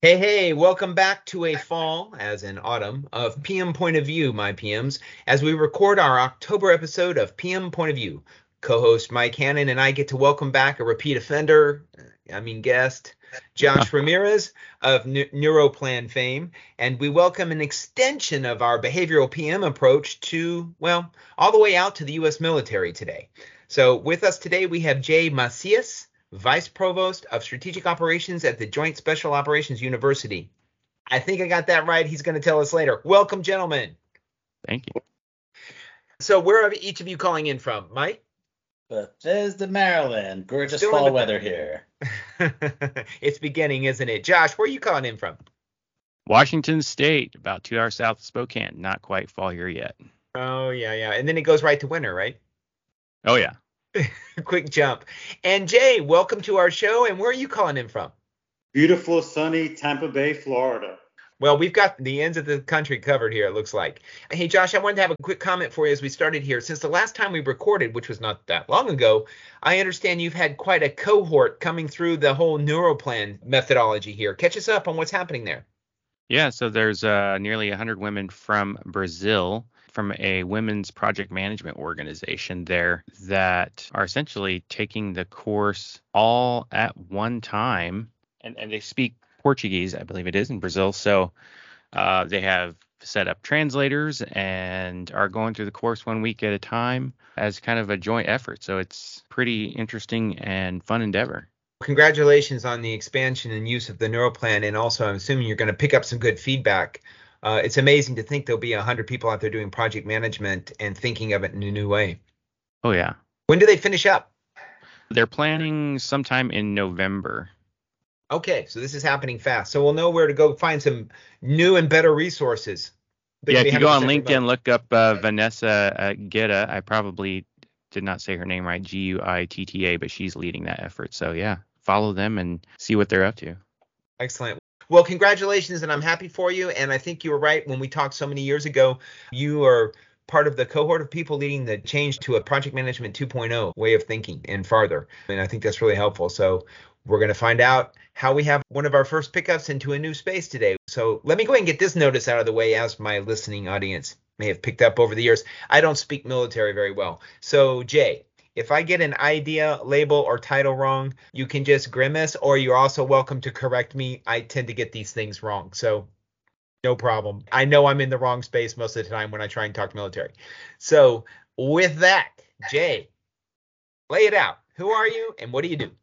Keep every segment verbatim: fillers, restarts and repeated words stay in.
Hey, hey, welcome back to a fall, as in autumn, of P M Point of View, my P Ms, as we record our October episode of P M Point of View. Co-host Mike Hannon and I get to welcome back a repeat offender, I mean guest, Josh Ramirez of N- Neuroplan fame, and we welcome an extension of our behavioral P M approach to, well, all the way out to the U S military today. So with us today we have Jay Macias, Vice Provost of Strategic Operations at the Joint Special Operations University. I think I got that right. He's going to tell us later. Welcome, gentlemen. Thank you. So where are each of you calling in from? Mike? Bethesda, Maryland. Gorgeous Still fall weather here. It's beginning, isn't it? Josh, where are you calling in from? Washington State, about two hours south of Spokane. Not quite fall here yet. Oh, yeah, yeah. And then it goes right to winter, right? Oh, yeah. Quick jump. And Jay, welcome to our show. And where are you calling in from? Beautiful, sunny Tampa Bay, Florida. Well, we've got the ends of the country covered here, it looks like. Hey, Josh, I wanted to have a quick comment for you as we started here. Since the last time we recorded, which was not that long ago, I understand you've had quite a cohort coming through the whole Neuroplan methodology here. Catch us up on what's happening there. Yeah, so there's uh, nearly one hundred women from Brazil, from a women's project management organization there, that are essentially taking the course all at one time. And, and they speak Portuguese, I believe it is, in Brazil. So uh, they have set up translators and are going through the course one week at a time as kind of a joint effort. So it's pretty interesting and fun endeavor. Congratulations on the expansion and use of the Neuroplan. And also, I'm assuming you're going to pick up some good feedback. Uh, it's amazing to think there'll be one hundred people out there doing project management and thinking of it in a new way. Oh, yeah. When do they finish up? They're planning sometime in November. Okay, so this is happening fast. So we'll know where to go find some new and better resources. Yeah, if you go on LinkedIn, remote. look up uh, Vanessa uh, Guitta. I probably did not say her name right, G U I T T A, but she's leading that effort. So, yeah, follow them and see what they're up to. Excellent. Well, congratulations, and I'm happy for you. And I think you were right when we talked so many years ago. You are part of the cohort of people leading the change to a project management two point oh way of thinking and farther. And I think that's really helpful. So we're going to find out how we have one of our first pickups into a new space today. So let me go ahead and get this notice out of the way, as my listening audience may have picked up over the years. I don't speak military very well. So, Jay, if I get an idea, label, or title wrong, you can just grimace, or you're also welcome to correct me. I tend to get these things wrong. So no problem. I know I'm in the wrong space most of the time when I try and talk military. So with that, Jay, lay it out. Who are you and what do you do?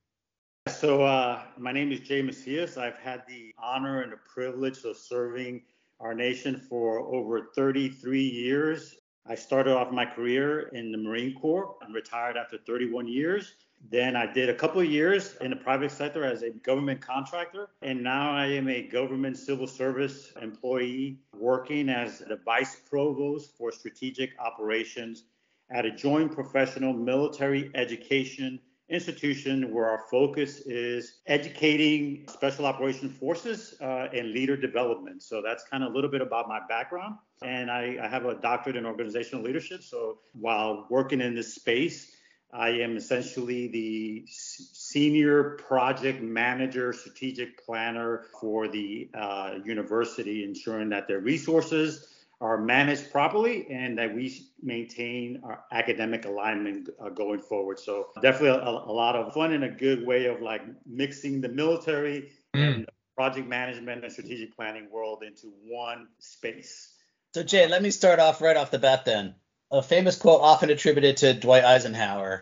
So uh, my name is Jay Macias. I've had the honor and the privilege of serving our nation for over thirty-three years. I started off my career in the Marine Corps. I'm retired after thirty-one years. Then I did a couple of years in the private sector as a government contractor. And now I am a government civil service employee working as the Vice Provost for Strategic Operations at a joint professional military education institution where our focus is educating special operations forces uh, and leader development. So that's kind of a little bit about my background. And I, I have a doctorate in organizational leadership. So while working in this space, I am essentially the senior project manager, strategic planner for the uh, university, ensuring that their resources are managed properly and that we maintain our academic alignment uh, going forward. So definitely a, a lot of fun and a good way of like mixing the military mm. and project management and strategic planning world into one space. So Jay, let me start off right off the bat then. A famous quote often attributed to Dwight Eisenhower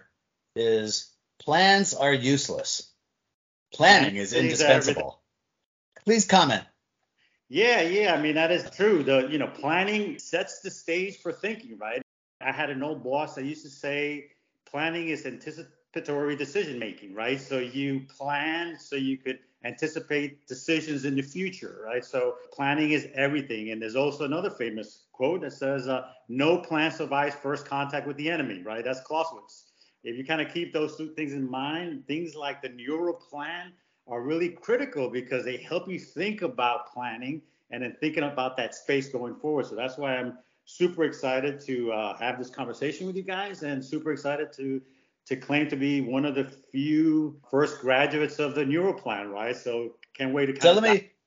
is, plans are useless. Planning is indispensable. Please comment. Yeah, yeah. I mean, that is true. The, you know, planning sets the stage for thinking, right? I had an old boss that used to say planning is anticipatory decision making, right? So you plan so you could anticipate decisions in the future, right? So planning is everything. And there's also another famous quote that says, uh, no plan survives first contact with the enemy, right? That's Clausewitz. If you kind of keep those two things in mind, things like the Neuroplan are really critical because they help you think about planning and then thinking about that space going forward. So that's why I'm super excited to uh, have this conversation with you guys and super excited to to claim to be one of the few first graduates of the Neuroplan, right? So can't wait to kind so of let me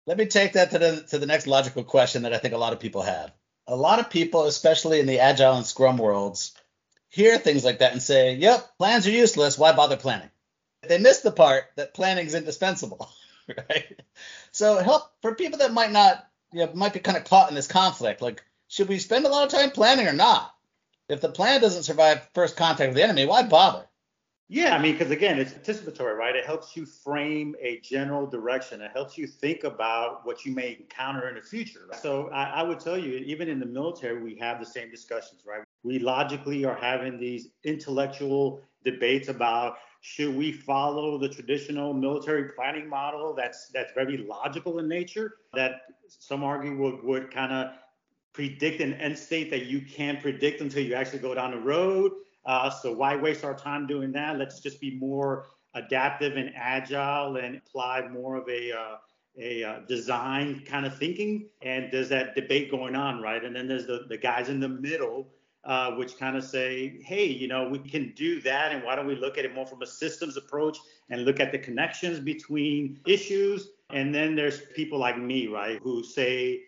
Let me take that to the to the next logical question that I think a lot of people have. A lot of people, especially in the Agile and Scrum worlds, hear things like that and say, yep, plans are useless. Why bother planning? They miss the part that planning is indispensable, right? So help for people that might not, you know, might be kind of caught in this conflict. Like, should we spend a lot of time planning or not? If the plan doesn't survive first contact with the enemy, why bother? Yeah, I mean, because again, it's anticipatory, right? It helps you frame a general direction. It helps you think about what you may encounter in the future. Right? So I, I would tell you, even in the military, we have the same discussions, right? We logically are having these intellectual debates about should we follow the traditional military planning model that's that's very logical in nature, that some argue would, would kind of predict an end state that you can't predict until you actually go down the road. Uh, so why waste our time doing that? Let's just be more adaptive and agile and apply more of a uh, a uh, design kind of thinking. And there's that debate going on, right? And then there's the, the guys in the middle, uh, which kind of say, hey, you know, we can do that. And why don't we look at it more from a systems approach and look at the connections between issues? And then there's people like me, right, who say,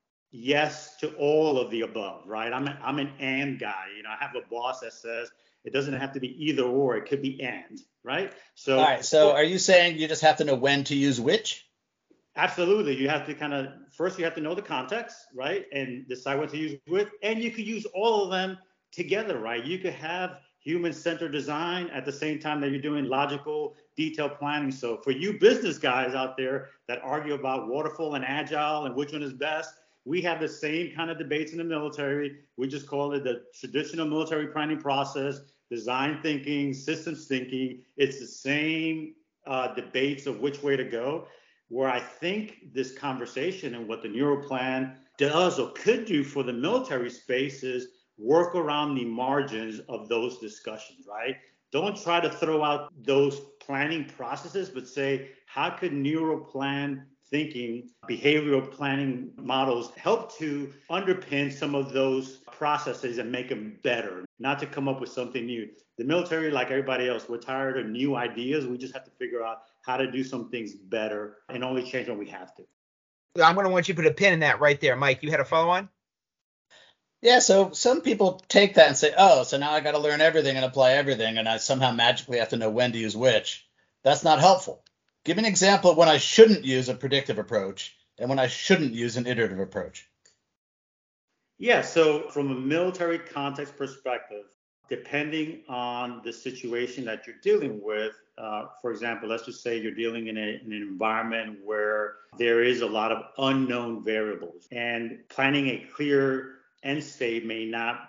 yes to all of the above, right? I'm a, I'm an and guy. You know, I have a boss that says it doesn't have to be either or, it could be and, right? So, all right. So, are you saying you just have to know when to use which? Absolutely. You have to kind of first you have to know the context, right, and decide what to use with, and you could use all of them together, right? You could have human-centered design at the same time that you're doing logical, detailed planning. So, for you business guys out there that argue about waterfall and agile and which one is best, we have the same kind of debates in the military. We just call it the traditional military planning process, design thinking, systems thinking. It's the same uh, debates of which way to go. Where I think this conversation and what the NeuroPlan does or could do for the military space is work around the margins of those discussions, right? Don't try to throw out those planning processes, but say, how could NeuroPlan thinking, behavioral planning models help to underpin some of those processes and make them better, not to come up with something new. The military, like everybody else, we're tired of new ideas. We just have to figure out how to do some things better and only change when we have to. I'm going to want you to put a pin in that right there. Mike, you had a follow on? Yeah, so some people take that and say, oh, so now I got to learn everything and apply everything, and I somehow magically have to know when to use which. That's not helpful. Give me an example of when I shouldn't use a predictive approach and when I shouldn't use an iterative approach. Yeah, so from a military context perspective, depending on the situation that you're dealing with, uh, for example, let's just say you're dealing in, a, in an environment where there is a lot of unknown variables, and planning a clear end state may not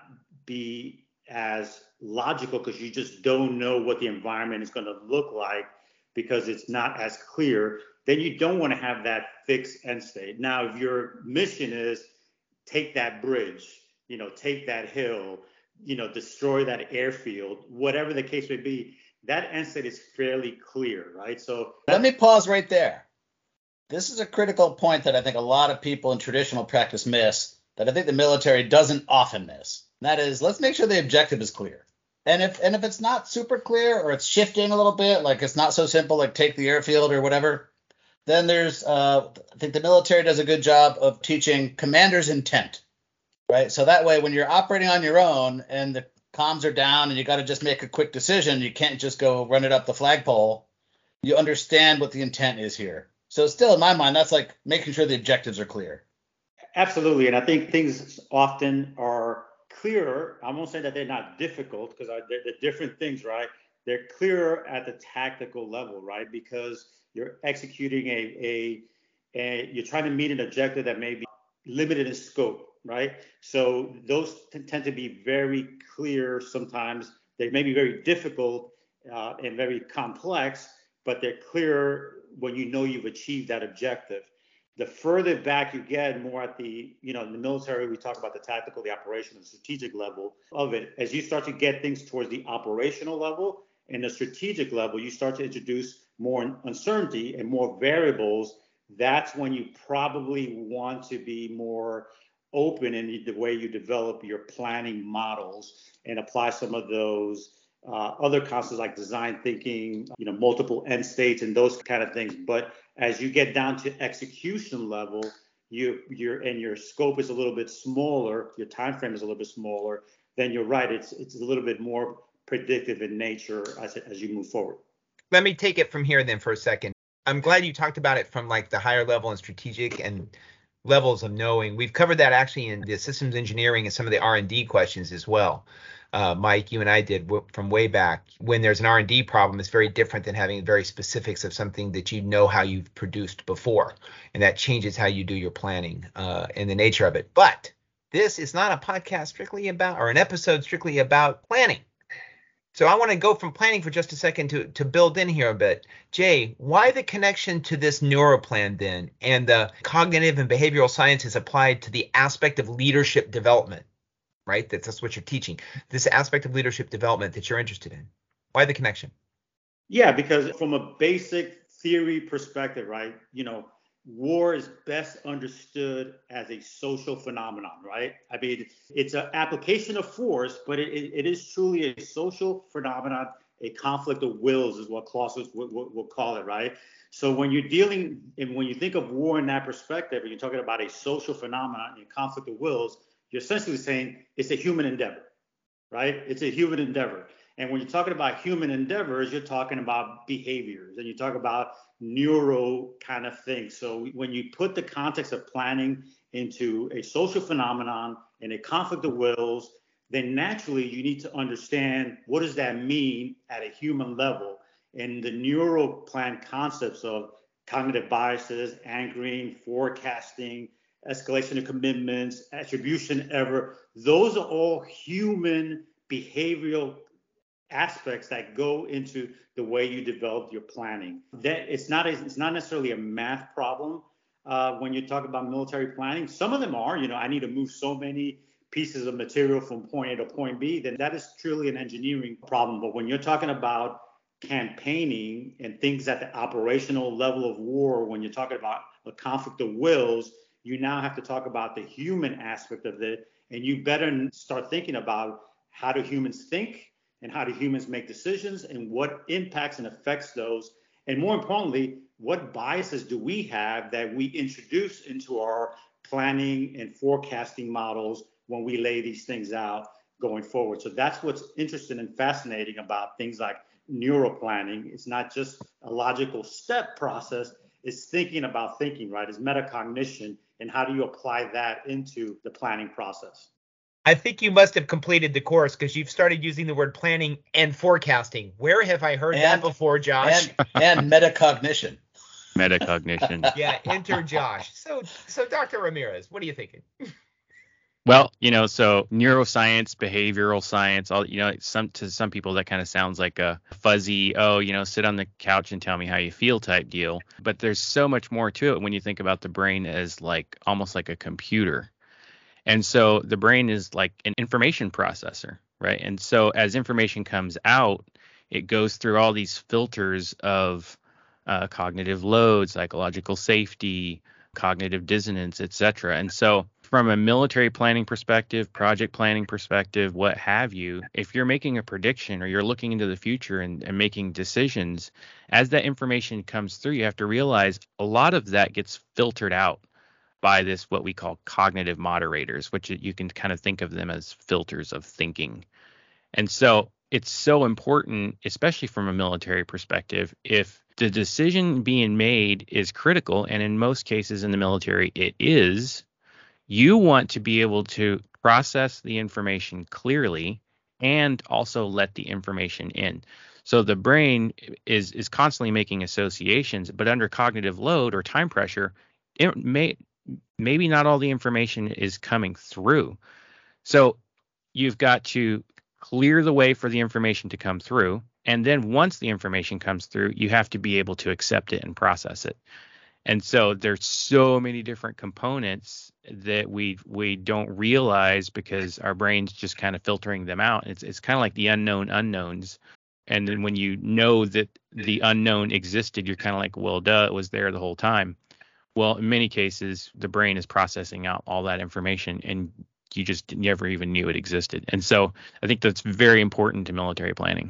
be as logical because you just don't know what the environment is going to look like because it's not as clear. Then you don't want to have that fixed end state. Now, if your mission is take that bridge, you know, take that hill, you know, destroy that airfield, whatever the case may be, that end state is fairly clear, right? So let me pause right there. This is a critical point that I think a lot of people in traditional practice miss, that I think the military doesn't often miss. And that is, let's make sure the objective is clear. And if and if it's not super clear or it's shifting a little bit, like it's not so simple, like take the airfield or whatever, then there's, uh, I think the military does a good job of teaching commander's intent, right? So that way, when you're operating on your own and the comms are down and you got to just make a quick decision, you can't just go run it up the flagpole. You understand what the intent is here. So still, in my mind, that's like making sure the objectives are clear. Absolutely. And I think things often are clearer. I won't say that they're not difficult because they're, they're different things, right? They're clearer at the tactical level, right? Because you're executing a, a, a you're trying to meet an objective that may be limited in scope, right? So those t- tend to be very clear sometimes. They may be very difficult uh, and very complex, but they're clearer when you know you've achieved that objective. The further back you get, more at the, you know, in the military, we talk about the tactical, the operational, the strategic level of it. As you start to get things towards the operational level and the strategic level, you start to introduce more uncertainty and more variables. That's when you probably want to be more open in the way you develop your planning models and apply some of those uh, other concepts like design thinking, you know, multiple end states and those kind of things. But As you get down to execution level, you your and your scope is a little bit smaller, your time frame is a little bit smaller, then you're right, it's it's a little bit more predictive in nature as as you move forward. Let me take it from here then for a second. I'm glad you talked about it from like the higher level and strategic and levels of knowing. We've covered that actually in the systems engineering and some of the R and D questions as well. Uh, Mike, you and I did w- from way back. When there's an R and D problem, it's very different than having very specifics of something that you know how you've produced before. And that changes how you do your planning uh, and the nature of it. But this is not a podcast strictly about, or an episode strictly about planning. So I want to go from planning for just a second to, to build in here a bit. Jay, why the connection to this neuroplan then and the cognitive and behavioral sciences applied to the aspect of leadership development, right? That's, that's what you're teaching. This aspect of leadership development that you're interested in. Why the connection? Yeah, because from a basic theory perspective, right, you know, war is best understood as a social phenomenon, right? I mean, it's an application of force, but it, it is truly a social phenomenon. A conflict of wills is what Clausewitz would, would, would call it, right? So when you're dealing, and when you think of war in that perspective, and you're talking about a social phenomenon, a conflict of wills, you're essentially saying it's a human endeavor, right? It's a human endeavor. And when you're talking about human endeavors, you're talking about behaviors, and you talk about neuro kind of things. So when you put the context of planning into a social phenomenon and a conflict of wills, then naturally you need to understand what does that mean at a human level. And the neuro plan concepts of cognitive biases, anchoring, forecasting, escalation of commitments, attribution error, those are all human behavioral aspects that go into the way you develop your planning. That it's not a, it's not necessarily a math problem uh, when you talk about military planning. Some of them are, you know, I need to move so many pieces of material from point A to point B. Then that is truly an engineering problem. But when you're talking about campaigning and things at the operational level of war, when you're talking about a conflict of wills, you now have to talk about the human aspect of it, and you better start thinking about how do humans think, and how do humans make decisions, and what impacts and affects those. And more importantly, what biases do we have that we introduce into our planning and forecasting models when we lay these things out going forward. So that's what's interesting and fascinating about things like neuroplanning. It's not just a logical step process, it's thinking about thinking, right? It's metacognition, and how do you apply that into the planning process? I think you must have completed the course because you've started using the word planning and forecasting. Where have I heard and, that before, Josh? And, and metacognition. Metacognition. Yeah, enter Josh. So, so Doctor Ramirez, what are you thinking? Well, you know, so neuroscience, behavioral science, all, you know, some to some people that kind of sounds like a fuzzy, oh, you know, sit on the couch and tell me how you feel type deal. But there's so much more to it when you think about the brain as like almost like a computer. And so the brain is like an information processor, right? And so as information comes out, it goes through all these filters of uh, cognitive load, psychological safety, cognitive dissonance, et cetera. And so from a military planning perspective, project planning perspective, what have you, if you're making a prediction or you're looking into the future and, and making decisions, as that information comes through, you have to realize a lot of that gets filtered out by this, what we call cognitive moderators, which you can kind of think of them as filters of thinking. And so it's so important, especially from a military perspective, if the decision being made is critical, and in most cases in the military it is, you want to be able to process the information clearly and also let the information in. So the brain is is constantly making associations, but under cognitive load or time pressure, it may maybe not all the information is coming through. So you've got to clear the way for the information to come through. And then once the information comes through, you have to be able to accept it and process it. And so there's so many different components that we we don't realize because our brain's just kind of filtering them out. It's it's kind of like the unknown unknowns. And then when you know that the unknown existed, you're kind of like, well, duh, it was there the whole time. Well, in many cases, the brain is processing out all that information, and you just never even knew it existed. And so I think that's very important to military planning.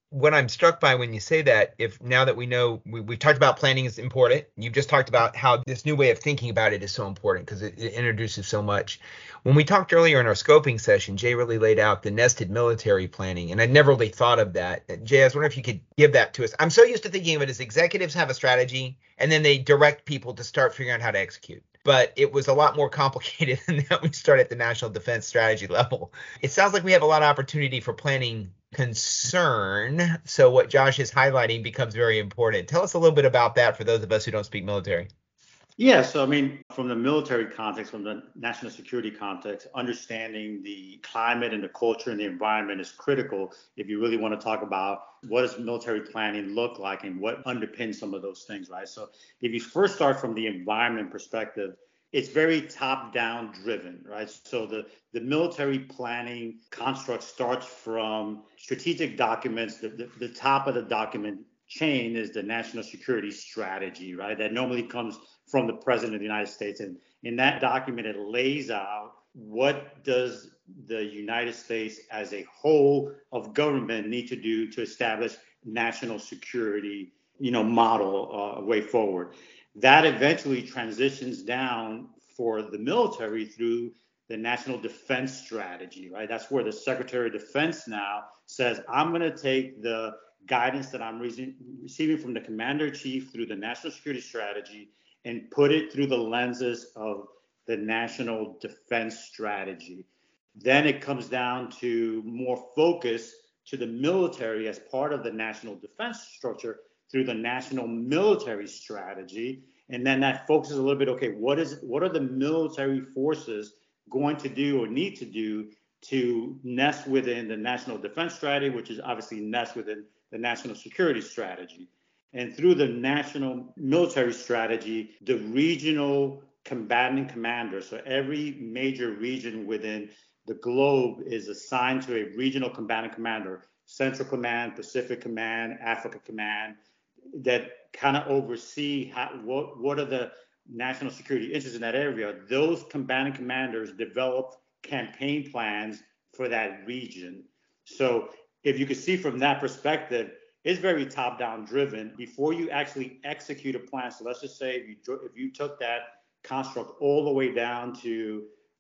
what I'm struck by when you say that, if now that we know, we, we've talked about planning is important. You've just talked about how this new way of thinking about it is so important because it, it introduces so much. When we talked earlier in our scoping session, Jay really laid out the nested military planning, and I'd never really thought of that. Jay, I was wondering if you could give that to us. I'm so used to thinking of it as executives have a strategy, and then they direct people to start figuring out how to execute. But it was a lot more complicated than that. We start at the national defense strategy level. It sounds like we have a lot of opportunity for planning concern. So what Josh is highlighting becomes very important. Tell us a little bit about that for those of us who don't speak military. Yeah, so I mean, from the military context, from the national security context, understanding the climate and the culture and the environment is critical if you really want to talk about what does military planning look like and what underpins some of those things, right? So if you first start from the environment perspective, it's very top-down driven, right? So the, the military planning construct starts from strategic documents. The, the, the top of the document chain is the national security strategy, right? That normally comes from the President of the United States. And in that document, it lays out what does the United States as a whole of government need to do to establish national security, you know, model uh, way forward. That eventually transitions down for the military through the National Defense Strategy, right? That's where the Secretary of Defense now says, I'm going to take the guidance that I'm re- receiving from the Commander-in-Chief through the National Security Strategy and put it through the lenses of the National Defense Strategy. Then it comes down to more focus to the military as part of the national defense structure through the National Military Strategy. And then that focuses a little bit, okay, what is what are the military forces going to do or need to do to nest within the National Defense Strategy, which is obviously nest within the National Security Strategy. And through the National Military Strategy, the regional combatant commanders, so every major region within the globe is assigned to a regional combatant commander, Central Command, Pacific Command, Africa Command, that kind of oversee how, what, what are the national security interests in that area. Those combatant commanders develop campaign plans for that region. So if you could see from that perspective, it's very top-down driven. Before you actually execute a plan, so let's just say if you if you took that construct all the way down to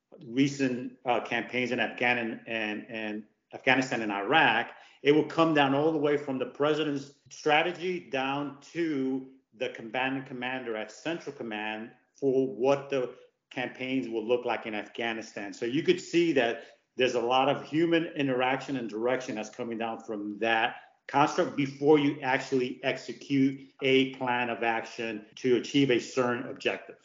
recent uh, campaigns in Afghanistan and, and Afghanistan and Iraq, it will come down all the way from the president's strategy down to the combatant commander at Central Command for what the campaigns will look like in Afghanistan. So you could see that there's a lot of human interaction and direction that's coming down from that construct before you actually execute a plan of action to achieve a certain objective.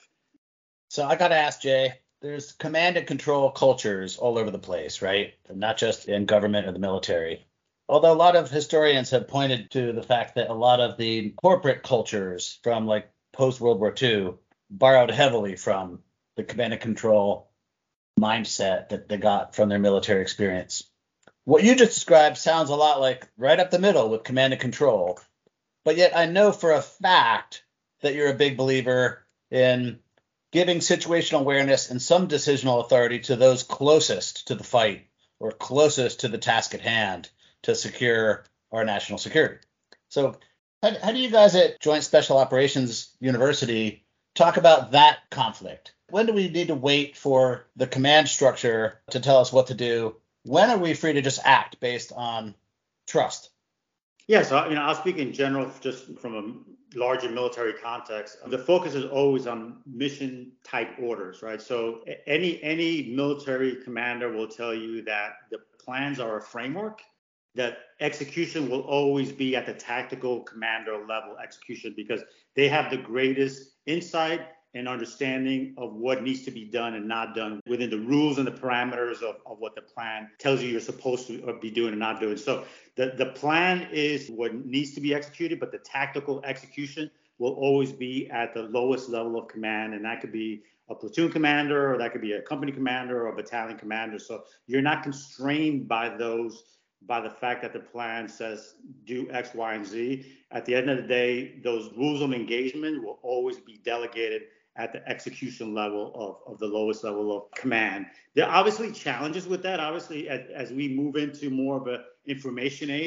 So I got to ask Jay, there's command and control cultures all over the place, right? Not just in government or the military. Although a lot of historians have pointed to the fact that a lot of the corporate cultures from like post-World War Two borrowed heavily from the command and control mindset that they got from their military experience. What you just described sounds a lot like right up the middle with command and control. But yet I know for a fact that you're a big believer in giving situational awareness and some decisional authority to those closest to the fight or closest to the task at hand to secure our national security. So how, how do you guys at Joint Special Operations University talk about that conflict? When do we need to wait for the command structure to tell us what to do? When are we free to just act based on trust? Yeah, so you know, I'll speak in general, just from a larger military context. The focus is always on mission type orders, right? So any any military commander will tell you that the plans are a framework, that execution will always be at the tactical commander level execution because they have the greatest insight and understanding of what needs to be done and not done within the rules and the parameters of, of what the plan tells you you're supposed to be doing and not doing. So the, the plan is what needs to be executed, but the tactical execution will always be at the lowest level of command. And that could be a platoon commander, or that could be a company commander or a battalion commander. So you're not constrained by those, by the fact that the plan says do X, Y, and Z. At the end of the day, those rules of engagement will always be delegated at the execution level of, of the lowest level of command. There are obviously challenges with that. Obviously, as, as we move into more of an information age,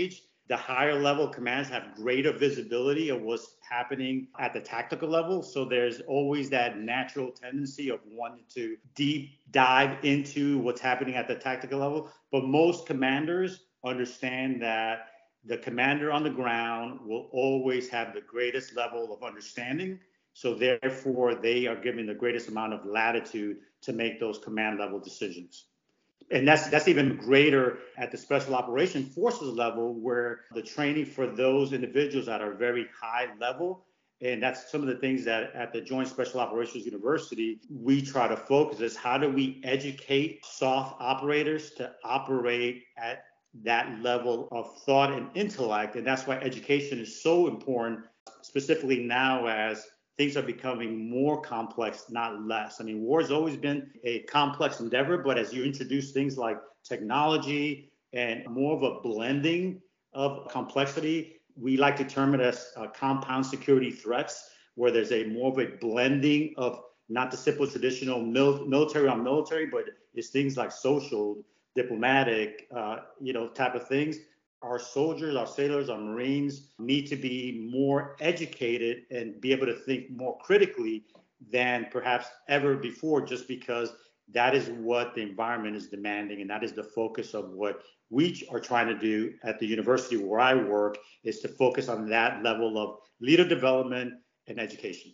The higher level commands have greater visibility of what's happening at the tactical level. So there's always that natural tendency of wanting to deep dive into what's happening at the tactical level. But most commanders understand that the commander on the ground will always have the greatest level of understanding. So therefore, they are given the greatest amount of latitude to make those command level decisions. And that's that's even greater at the special operation forces level, where the training for those individuals that are very high level, and that's some of the things that at the Joint Special Operations University we try to focus is how do we educate soft operators to operate at that level of thought and intellect. And that's why education is so important, specifically now as things are becoming more complex, not less. I mean, war has always been a complex endeavor, but as you introduce things like technology and more of a blending of complexity, we like to term it as uh, compound security threats, where there's a more of a blending of not the simple traditional mil- military on military, but it's things like social, diplomatic, uh, you know, type of things. Our soldiers, our sailors, our Marines need to be more educated and be able to think more critically than perhaps ever before, just because that is what the environment is demanding. And that is the focus of what we are trying to do at the university where I work, is to focus on that level of leader development and education.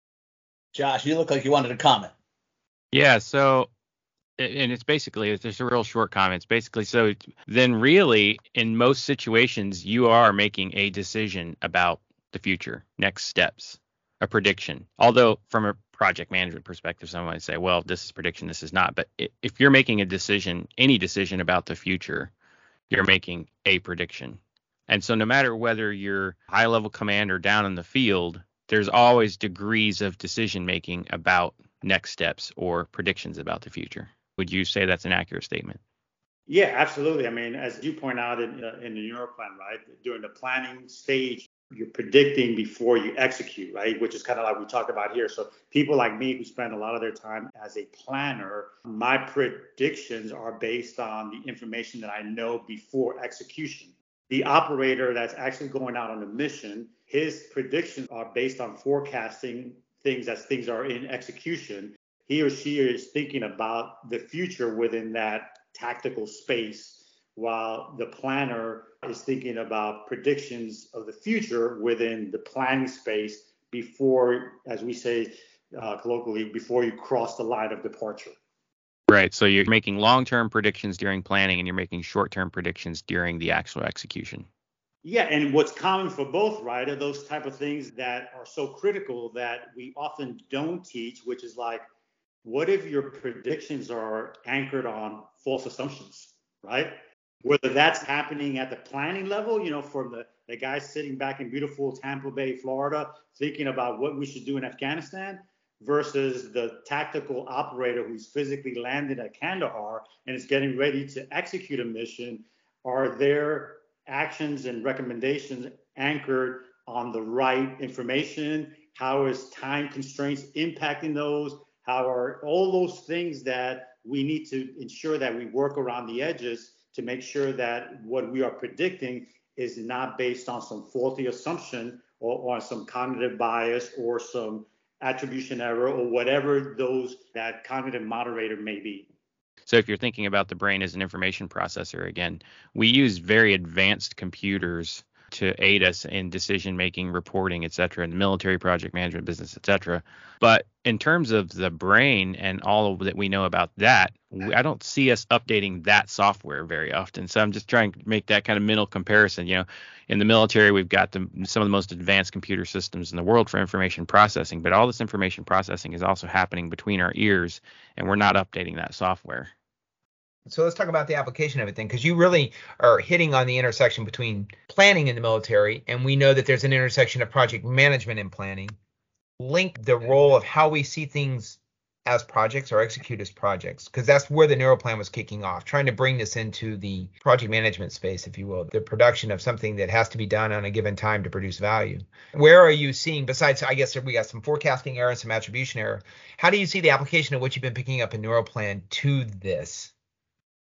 Josh, you look like you wanted to comment. Yeah, so and it's basically, it's just a real short comment. It's basically, so then really in most situations, you are making a decision about the future, next steps, a prediction. Although from a project management perspective, someone might say, well, this is prediction, this is not. But if you're making a decision, any decision about the future, you're making a prediction. And so no matter whether you're high level commander down in the field, there's always degrees of decision making about next steps or predictions about the future. Would you say that's an accurate statement? Yeah, absolutely. I mean, as you point out in, uh, in the Neuroplan, right, during the planning stage, you're predicting before you execute, right, which is kind of like we talked about here. So people like me who spend a lot of their time as a planner, my predictions are based on the information that I know before execution. The operator that's actually going out on a mission, his predictions are based on forecasting things as things are in execution. He or she is thinking about the future within that tactical space, while the planner is thinking about predictions of the future within the planning space before, as we say uh, colloquially, before you cross the line of departure. Right. So you're making long-term predictions during planning and you're making short-term predictions during the actual execution. Yeah, and what's common for both, right, are those type of things that are so critical that we often don't teach, which is like, what if your predictions are anchored on false assumptions, right? Whether that's happening at the planning level, you know, from the, the guy sitting back in beautiful Tampa Bay, Florida, thinking about what we should do in Afghanistan, versus the tactical operator who's physically landed at Kandahar and is getting ready to execute a mission. Are their actions and recommendations anchored on the right information? How is time constraints impacting those? How are all those things that we need to ensure that we work around the edges to make sure that what we are predicting is not based on some faulty assumption or, or some cognitive bias or some attribution error or whatever those that cognitive moderator may be. So if you're thinking about the brain as an information processor, again, we use very advanced computers to aid us in decision making, reporting, et cetera, in the military, project management, business, et cetera. But in terms of the brain and all that we know about that, I don't see us updating that software very often. So I'm just trying to make that kind of mental comparison. You know, in the military, we've got the, some of the most advanced computer systems in the world for information processing, but all this information processing is also happening between our ears, and we're not updating that software. So let's talk about the application of it then, because you really are hitting on the intersection between planning in the military, and we know that there's an intersection of project management and planning. Link the role of how we see things as projects or execute as projects, because that's where the Neuroplan was kicking off, trying to bring this into the project management space, if you will, the production of something that has to be done on a given time to produce value. Where are you seeing, besides, I guess we got some forecasting error and some attribution error, how do you see the application of what you've been picking up in Neuroplan to this?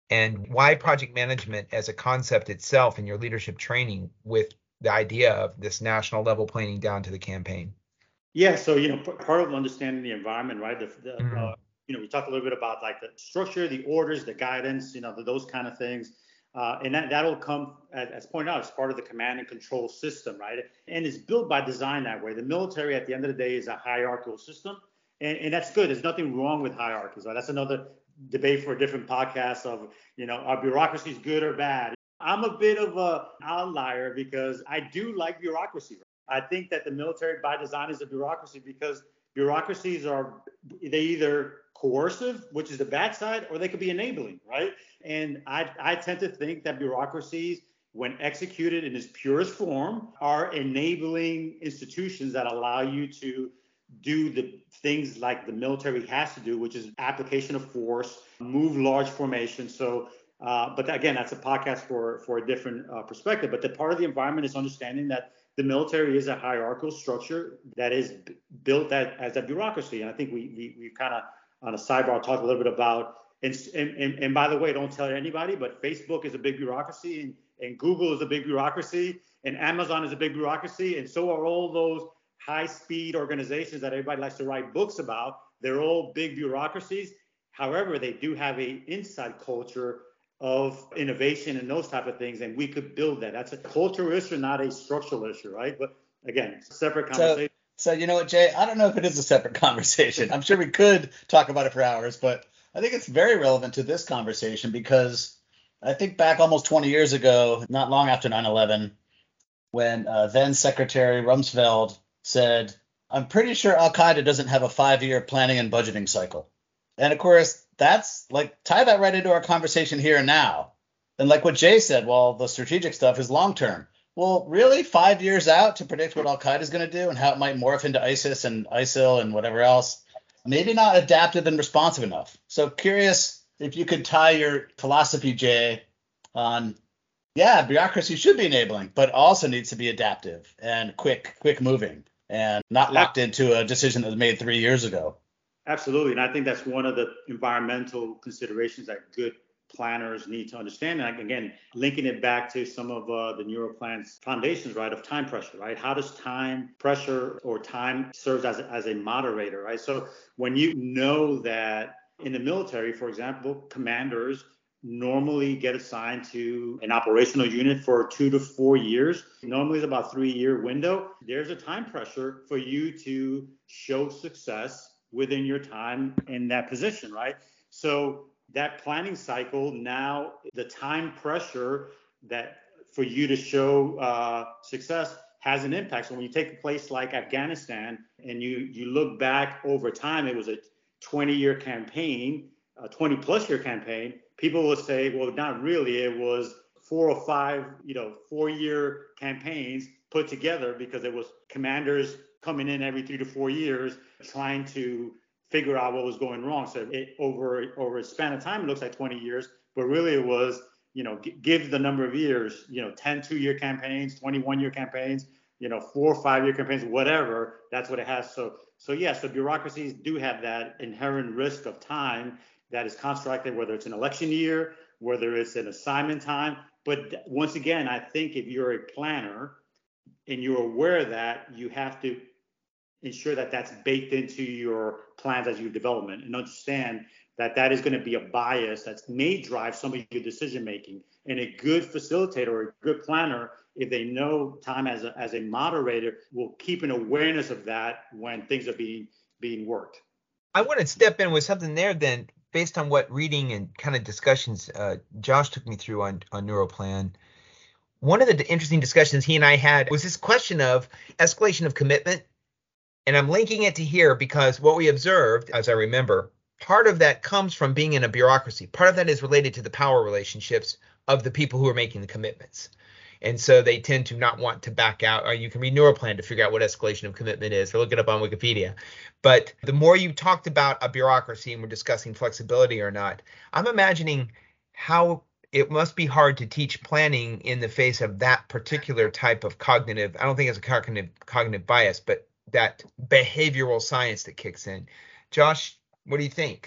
and why project management as a concept itself in your leadership training with the idea of this national level planning down to the campaign. Yeah, so you know, p- part of understanding the environment, right? The, the Mm. uh, you know, we talked a little bit about like the structure, the orders, the guidance, you know, the, those kind of things, uh, and that that'll come as, as pointed out as part of the command and control system, right? And it's built by design that way. The military, at the end of the day, is a hierarchical system, and, and that's good. There's nothing wrong with hierarchies, right? That's another debate for a different podcast of, you know, are bureaucracies good or bad? I'm a bit of a outlier because I do like bureaucracy. I think that the military by design is a bureaucracy because bureaucracies are, they either coercive, which is the bad side, or they could be enabling, right? And I, I tend to think that bureaucracies, when executed in its purest form, are enabling institutions that allow you to do the things like the military has to do, which is application of force, move large formations. So, uh, but again, that's a podcast for, for a different uh, perspective. But the part of the environment is understanding that the military is a hierarchical structure that is b- built that, as a bureaucracy. And I think we we, we kind of on a sidebar talked a little bit about, and, and, and by the way, don't tell anybody, but Facebook is a big bureaucracy, and, and Google is a big bureaucracy, and Amazon is a big bureaucracy, and so are all those high-speed organizations that everybody likes to write books about. They're all big bureaucracies. However, they do have a inside culture of innovation and those type of things, and we could build that. That's a cultural issue, not a structural issue, right? But again, separate conversation. So, so you know what, Jay? I don't know if it is a separate conversation. I'm sure we could talk about it for hours, but I think it's very relevant to this conversation because I think back almost twenty years ago, not long after nine eleven, when uh, then Secretary Rumsfeld said, I'm pretty sure Al-Qaeda doesn't have a five-year planning and budgeting cycle. And of course, that's like, tie that right into our conversation here and now. And like what Jay said, well, the strategic stuff is long term. Well, really, five years out to predict what Al-Qaeda is going to do and how it might morph into ISIS and ISIL and whatever else, maybe not adaptive and responsive enough. So curious if you could tie your philosophy, Jay, on, yeah, bureaucracy should be enabling, but also needs to be adaptive and quick, quick moving and not locked into a decision that was made three years ago. Absolutely. And I think that's one of the environmental considerations that good planners need to understand. And again, linking it back to some of uh, the Neuroplan's foundations, right, of time pressure, right? How does time pressure or time serves as a, as a moderator, right? So when you know that in the military, for example, commanders normally get assigned to an operational unit for two to four years. Normally it's about three year window. There's a time pressure for you to show success within your time in that position, right? So that planning cycle, now the time pressure that for you to show uh, success has an impact. So when you take a place like Afghanistan and you you look back over time, it was a twenty year campaign, a twenty plus year campaign. People will say, well, not really. It was four or five, you know, four year campaigns put together because it was commanders coming in every three to four years trying to figure out what was going wrong. So it, over over a span of time, it looks like twenty years, but really it was, you know, g- give the number of years, you know, ten two-year campaigns, twenty-one year campaigns, you know, four or five-year campaigns, whatever. That's what it has. So, so yeah, so bureaucracies do have that inherent risk of time that is constructed, whether it's an election year, whether it's an assignment time. But once again, I think if you're a planner and you're aware of that, you have to ensure that that's baked into your plans as you develop it, and understand that that is going to be a bias that may drive some of your decision making. And a good facilitator or a good planner, if they know time as a, as a moderator, will keep an awareness of that when things are being being worked. I want to step in with something there then, based on what reading and kind of discussions uh, Josh took me through on, on Neuroplan. One of the interesting discussions he and I had was this question of escalation of commitment. And I'm linking it to here because what we observed, as I remember, part of that comes from being in a bureaucracy. Part of that is related to the power relationships of the people who are making the commitments. And so they tend to not want to back out. Or you can read Neuroplan to figure out what escalation of commitment is, or look it up on Wikipedia. But the more you talked about a bureaucracy and we're discussing flexibility or not, I'm imagining how it must be hard to teach planning in the face of that particular type of cognitive, I don't think it's a cognitive cognitive bias, but that behavioral science that kicks in. Josh, what do you think?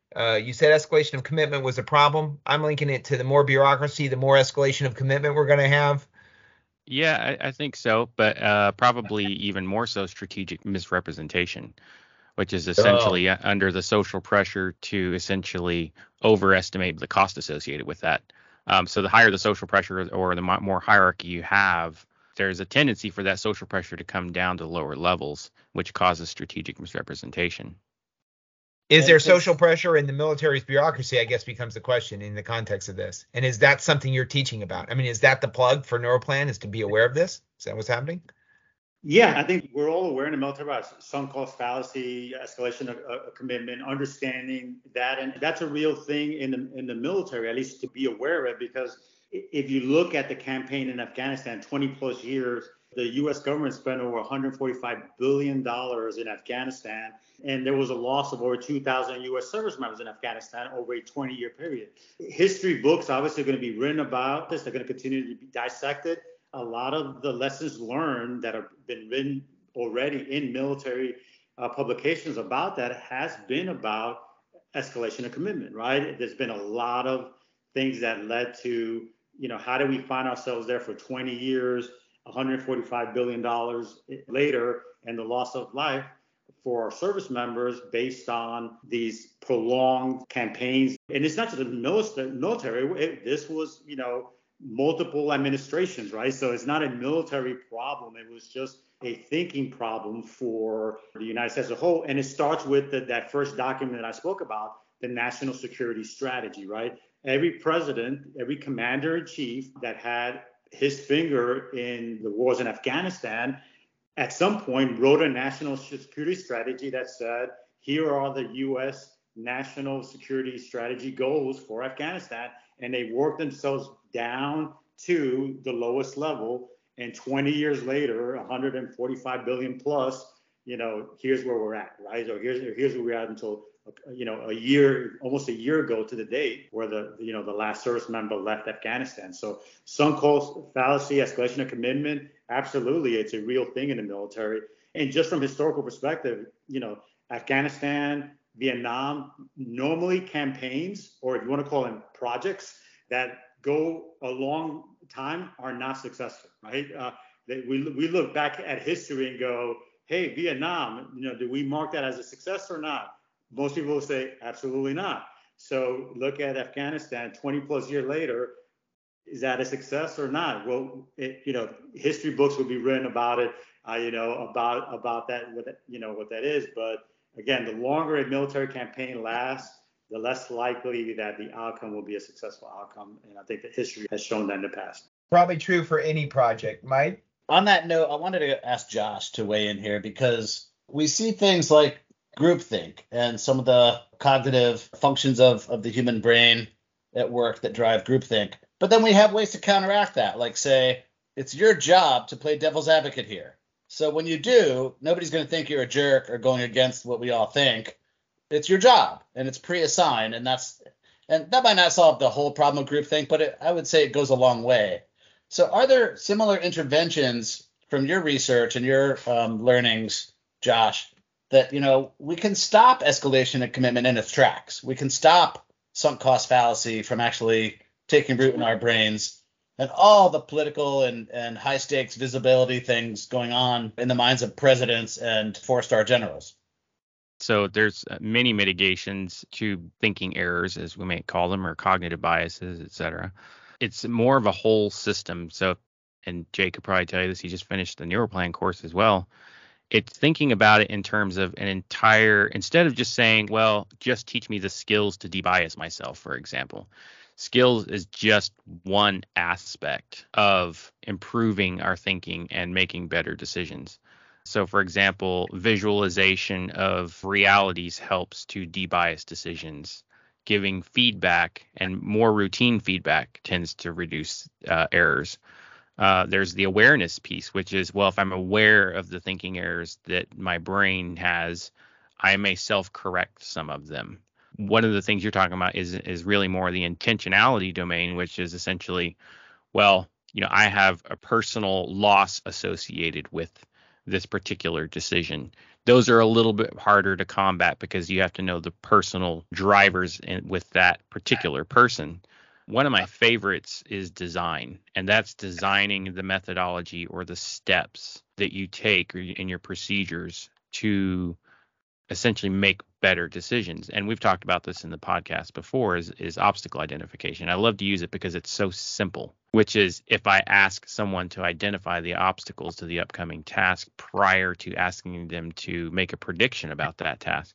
Uh, you said escalation of commitment was a problem. I'm linking it to the more bureaucracy, the more escalation of commitment we're going to have. Yeah, I, I think so, but uh, probably even more so strategic misrepresentation, which is Oh. essentially uh, under the social pressure to essentially overestimate the cost associated with that. Um, so the higher the social pressure or the mo- more hierarchy you have, there's a tendency for that social pressure to come down to lower levels, which causes strategic misrepresentation. Is And there it's social pressure in the military's bureaucracy, I guess becomes the question in the context of this. And is that something you're teaching about? I mean, is that the plug for Neuroplan, is to be aware of this? Is that what's happening? Yeah, I think we're all aware in the military about sunk cost fallacy, escalation of uh, commitment, understanding that, and that's a real thing in the in the military, at least to be aware of it. Because if you look at the campaign in Afghanistan, twenty plus years, the U S government spent over one hundred forty-five billion dollars in Afghanistan, and there was a loss of over two thousand U S service members in Afghanistan over a twenty year period. History books obviously are going to be written about this. They're going to continue to be dissected. A lot of the lessons learned that have been written already in military uh, publications about that has been about escalation of commitment, right? There's been a lot of things that led to, you know, how do we find ourselves there for twenty years, one hundred forty-five billion dollars later, and the loss of life for our service members based on these prolonged campaigns. And it's not just the military. It, this was, you know, multiple administrations, right? So it's not a military problem. It was just a thinking problem for the United States as a whole. And it starts with the, that first document that I spoke about, the National Security Strategy, right? Every president, every commander in chief that had his finger in the wars in Afghanistan at some point wrote a national security strategy that said, here are the U S national security strategy goals for Afghanistan. And they worked themselves down to the lowest level. And twenty years later, one hundred forty-five billion plus, you know, here's where we're at, right? So here's here's where we're at until, you know, a year, almost a year ago to the date where the, you know, the last service member left Afghanistan. So sunk cost fallacy, escalation of commitment, absolutely, it's a real thing in the military. And just from historical perspective, you know, Afghanistan, Vietnam, normally campaigns, or if you want to call them projects that go a long time, are not successful, right? Uh, they, we we look back at history and go, hey, Vietnam, you know, do we mark that as a success or not? Most people will say absolutely not. So look at Afghanistan, twenty plus years later, is that a success or not? Well, it, you know, history books will be written about it, uh, you know, about about that, what you know what that is. But again, the longer a military campaign lasts, the less likely that the outcome will be a successful outcome. And I think that history has shown that in the past. Probably true for any project, Mike. On that note, I wanted to ask Josh to weigh in here because we see things like groupthink and some of the cognitive functions of, of the human brain at work that drive groupthink. But then we have ways to counteract that, like say, it's your job to play devil's advocate here. So when you do, nobody's going to think you're a jerk or going against what we all think. It's your job and it's pre-assigned, and that's and that might not solve the whole problem of groupthink, but it, I would say it goes a long way. So are there similar interventions from your research and your um, learnings, Josh, that, you know, we can stop escalation and commitment in its tracks? We can stop sunk cost fallacy from actually taking root in our brains, and all the political and, and high stakes visibility things going on in the minds of presidents and four-star generals. So there's many mitigations to thinking errors, as we may call them, or cognitive biases, et cetera. It's more of a whole system. So, and Jay could probably tell you this, he just finished the Neuroplan course as well. It's thinking about it in terms of an entire, instead of just saying, well, just teach me the skills to debias myself, for example. Skills is just one aspect of improving our thinking and making better decisions. So, for example, visualization of realities helps to debias decisions. Giving feedback and more routine feedback tends to reduce uh, errors. Uh, there's the awareness piece, which is, well, if I'm aware of the thinking errors that my brain has, I may self-correct some of them. One of the things you're talking about is is really more the intentionality domain, which is essentially, well, you know, I have a personal loss associated with this particular decision. Those are a little bit harder to combat because you have to know the personal drivers in, with that particular person. One of my favorites is design, and that's designing the methodology or the steps that you take in your procedures to essentially make better decisions. And we've talked about this in the podcast before, is, is obstacle identification. I love to use it because it's so simple, which is if I ask someone to identify the obstacles to the upcoming task prior to asking them to make a prediction about that task,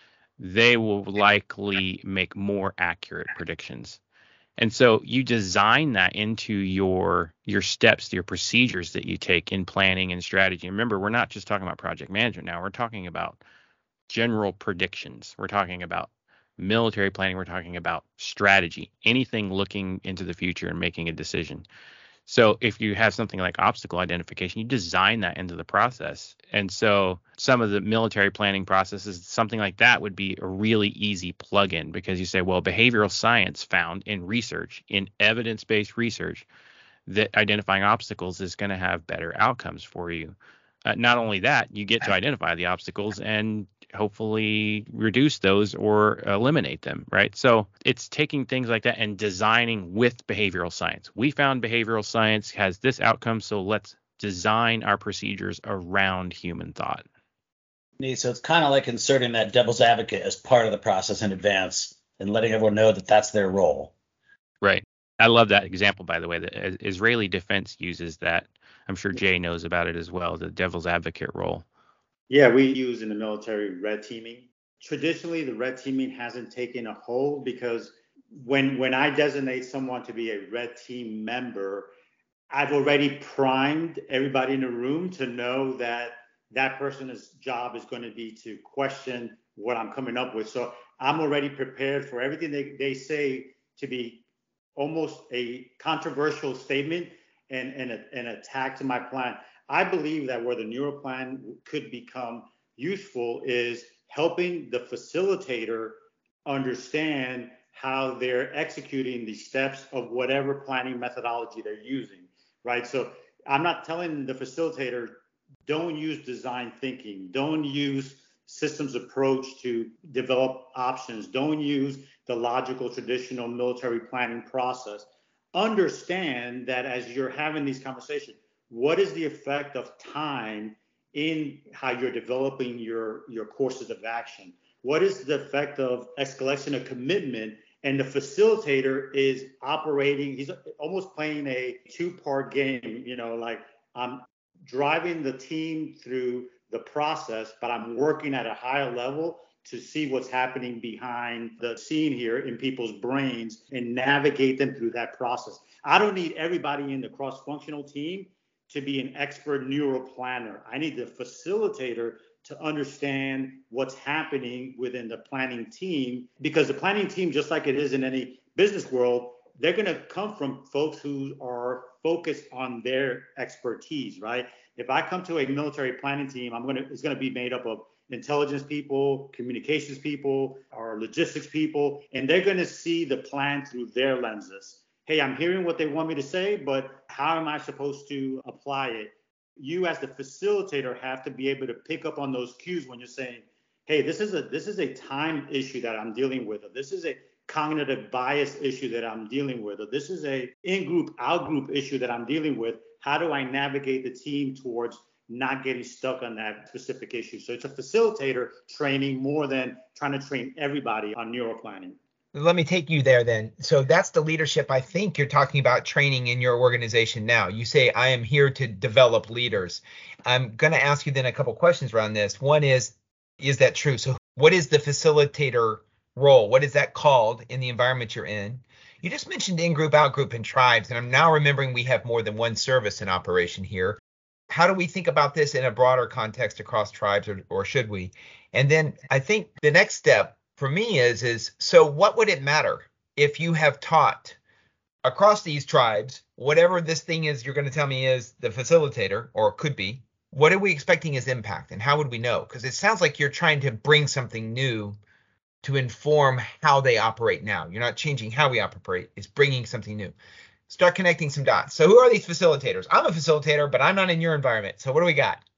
they will likely make more accurate predictions. And so you design that into your your steps, your procedures that you take in planning and strategy. Remember, we're not just talking about project management now. We're talking about general predictions. We're talking about military planning. We're talking about strategy, anything looking into the future and making a decision. So if you have something like obstacle identification, you design that into the process. And so some of the military planning processes, something like that would be a really easy plug-in, because you say, well, behavioral science found in research, in evidence-based research, that identifying obstacles is going to have better outcomes for you. Uh, not only that, you get to identify the obstacles and hopefully reduce those or eliminate them, right? So it's taking things like that and designing with behavioral science. We found behavioral science has this outcome, so let's design our procedures around human thought. Neat. So it's kind of like inserting that devil's advocate as part of the process in advance and letting everyone know that that's their role. Right. I love that example, by the way. The Israeli defense uses that. I'm sure Jay knows about it as well, the devil's advocate role. Yeah, we use in the military red teaming. Traditionally, the red teaming hasn't taken a hold because when when I designate someone to be a red team member, I've already primed everybody in the room to know that that person's job is going to be to question what I'm coming up with. So I'm already prepared for everything they, they say to be almost a controversial statement and, and a, an attack to my plan. I believe that where the NeuroPlan could become useful is helping the facilitator understand how they're executing the steps of whatever planning methodology they're using, right? So I'm not telling the facilitator, don't use design thinking, don't use systems approach to develop options, don't use the logical traditional military planning process. Understand that as you're having these conversations, what is the effect of time in how you're developing your, your courses of action? What is the effect of escalation of commitment? And the facilitator is operating, he's almost playing a two-part game, you know, like I'm driving the team through the process, but I'm working at a higher level to see what's happening behind the scene here in people's brains and navigate them through that process. I don't need everybody in the cross-functional team to be an expert neuroplanner. I need the facilitator to understand what's happening within the planning team, because the planning team, just like it is in any business world, they're going to come from folks who are focused on their expertise, right? If I come to a military planning team, I'm going to, it's going to be made up of intelligence people, communications people, or logistics people, and they're going to see the plan through their lenses. Hey, I'm hearing what they want me to say, but how am I supposed to apply it? You as the facilitator have to be able to pick up on those cues when you're saying, hey, this is a this is a time issue that I'm dealing with, or this is a cognitive bias issue that I'm dealing with, or this is a in-group, out-group issue that I'm dealing with. How do I navigate the team towards not getting stuck on that specific issue? So it's a facilitator training more than trying to train everybody on neuroplanning. Let me take you there then. So that's the leadership I think you're talking about training in your organization now. You say, I am here to develop leaders. I'm going to ask you then a couple questions around this. One is, is that true? So what is the facilitator role? What is that called in the environment you're in? You just mentioned in-group, out-group, and tribes, and I'm now remembering we have more than one service in operation here. How do we think about this in a broader context across tribes, or, or should we? And then I think the next step for me is, is so what would it matter if you have taught across these tribes, whatever this thing is you're going to tell me is the facilitator, or could be, what are we expecting as impact, and how would we know? Because it sounds like you're trying to bring something new to inform how they operate now. You're not changing how we operate, it's bringing something new. Start connecting some dots. So who are these facilitators? I'm a facilitator, but I'm not in your environment. So what do we got?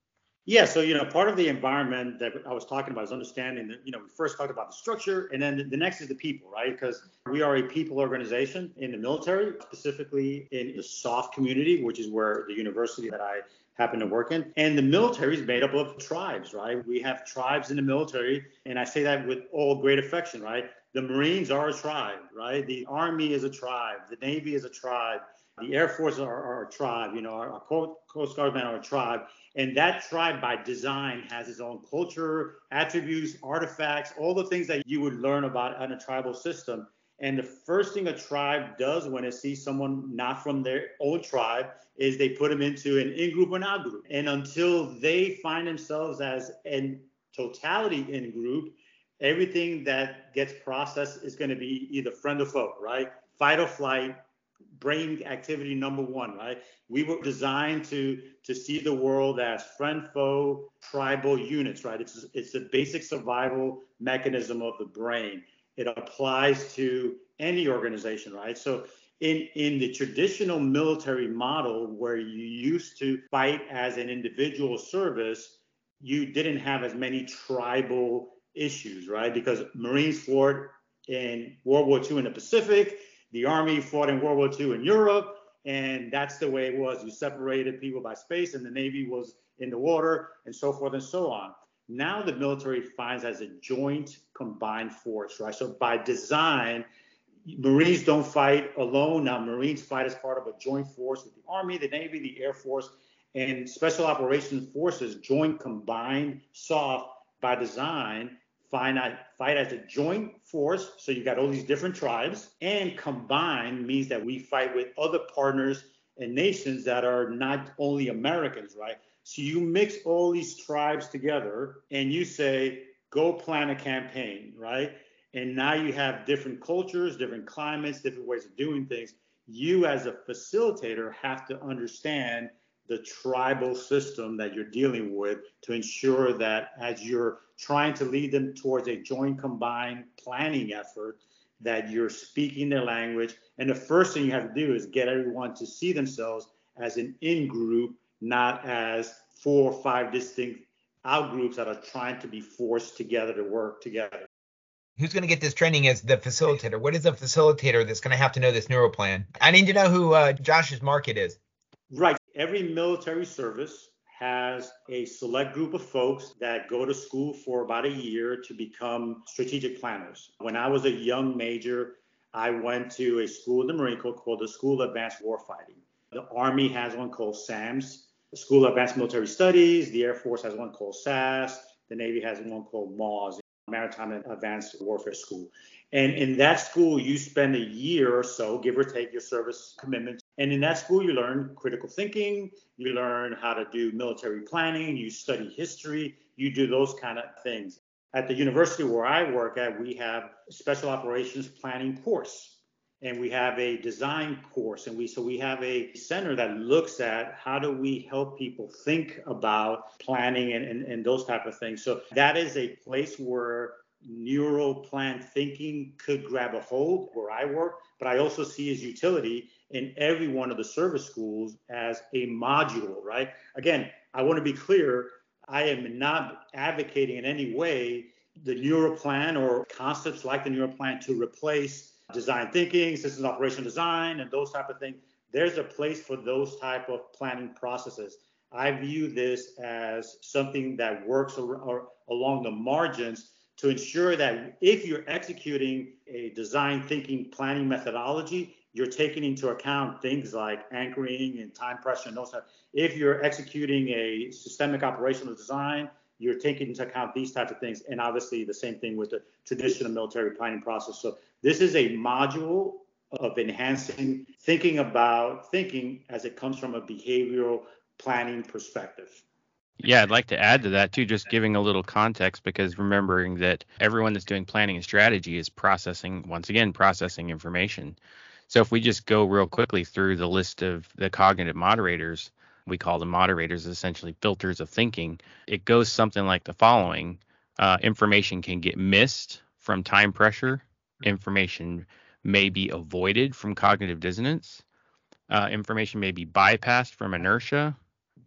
Yeah, so you know, part of the environment that I was talking about is understanding that, you know, we first talked about the structure, and then the next is the people, right? Because we are a people organization in the military, specifically in the SOF community, which is where the university that I happen to work in. And the military is made up of tribes, right? We have tribes in the military, and I say that with all great affection, right? The Marines are a tribe, right? The Army is a tribe. The Navy is a tribe. The Air Force are, are a tribe. You know, our, our Coast Guardmen are a tribe. And that tribe by design has its own culture, attributes, artifacts, all the things that you would learn about in a tribal system. And the first thing a tribe does when it sees someone not from their own tribe is they put them into an in-group or out-group. And until they find themselves as in totality in-group, everything that gets processed is going to be either friend or foe, right? Fight or flight, brain activity number one, right? We were designed to to see the world as friend, foe, tribal units, right? It's it's a basic survival mechanism of the brain. It applies to any organization, right? So in in the traditional military model where you used to fight as an individual service, you didn't have as many tribal issues, right? Because Marines fought in World War Two in the Pacific. The Army fought in World War Two in Europe, and that's the way it was. You separated people by space, and the Navy was in the water, and so forth and so on. Now the military finds as a joint combined force, right? So by design, Marines don't fight alone. Now Marines fight as part of a joint force with the Army, the Navy, the Air Force, and Special Operations Forces, joint combined SOF by design. Fight, fight as a joint force, so you got all these different tribes, and combined means that we fight with other partners and nations that are not only Americans, right? So you mix all these tribes together and you say, go plan a campaign, right? And now you have different cultures, different climates, different ways of doing things. You as a facilitator have to understand the tribal system that you're dealing with to ensure that as you're trying to lead them towards a joint combined planning effort, that you're speaking their language. And the first thing you have to do is get everyone to see themselves as an in-group, not as four or five distinct out-groups that are trying to be forced together to work together. Who's going to get this training as the facilitator? What is a facilitator that's going to have to know this neuroplan? I need to know who uh, Josh's market is. Right. Every military service has a select group of folks that go to school for about a year to become strategic planners. When I was a young major, I went to a school in the Marine Corps called the School of Advanced Warfighting. The Army has one called SAMS, the School of Advanced Military Studies. The Air Force has one called S A S. The Navy has one called MAWS, Maritime Advanced Warfare School. And in that school, you spend a year or so, give or take your service commitment. And in that school, you learn critical thinking, you learn how to do military planning, you study history, you do those kind of things. At the university where I work at, we have a special operations planning course, and we have a design course. And we so we have a center that looks at how do we help people think about planning and, and, and those type of things. So that is a place where neural plan thinking could grab a hold where I work, but I also see its utility in every one of the service schools as a module, right? Again, I want to be clear, I am not advocating in any way the neural plan or concepts like the neural plan to replace design thinking, systems operational design, and those type of things. There's a place for those type of planning processes. I view this as something that works or, or along the margins to ensure that if you're executing a design thinking planning methodology, you're taking into account things like anchoring and time pressure and those types. If you're executing a systemic operational design, you're taking into account these types of things. And obviously the same thing with the traditional military planning process. So this is a module of enhancing thinking about thinking as it comes from a behavioral planning perspective. Yeah, I'd like to add to that too, just giving a little context, because remembering that everyone that's doing planning and strategy is processing, once again, processing information. So if we just go real quickly through the list of the cognitive moderators, we call them moderators, essentially filters of thinking. It goes something like the following. Uh, information can get missed from time pressure. Information may be avoided from cognitive dissonance. Uh, information may be bypassed from inertia.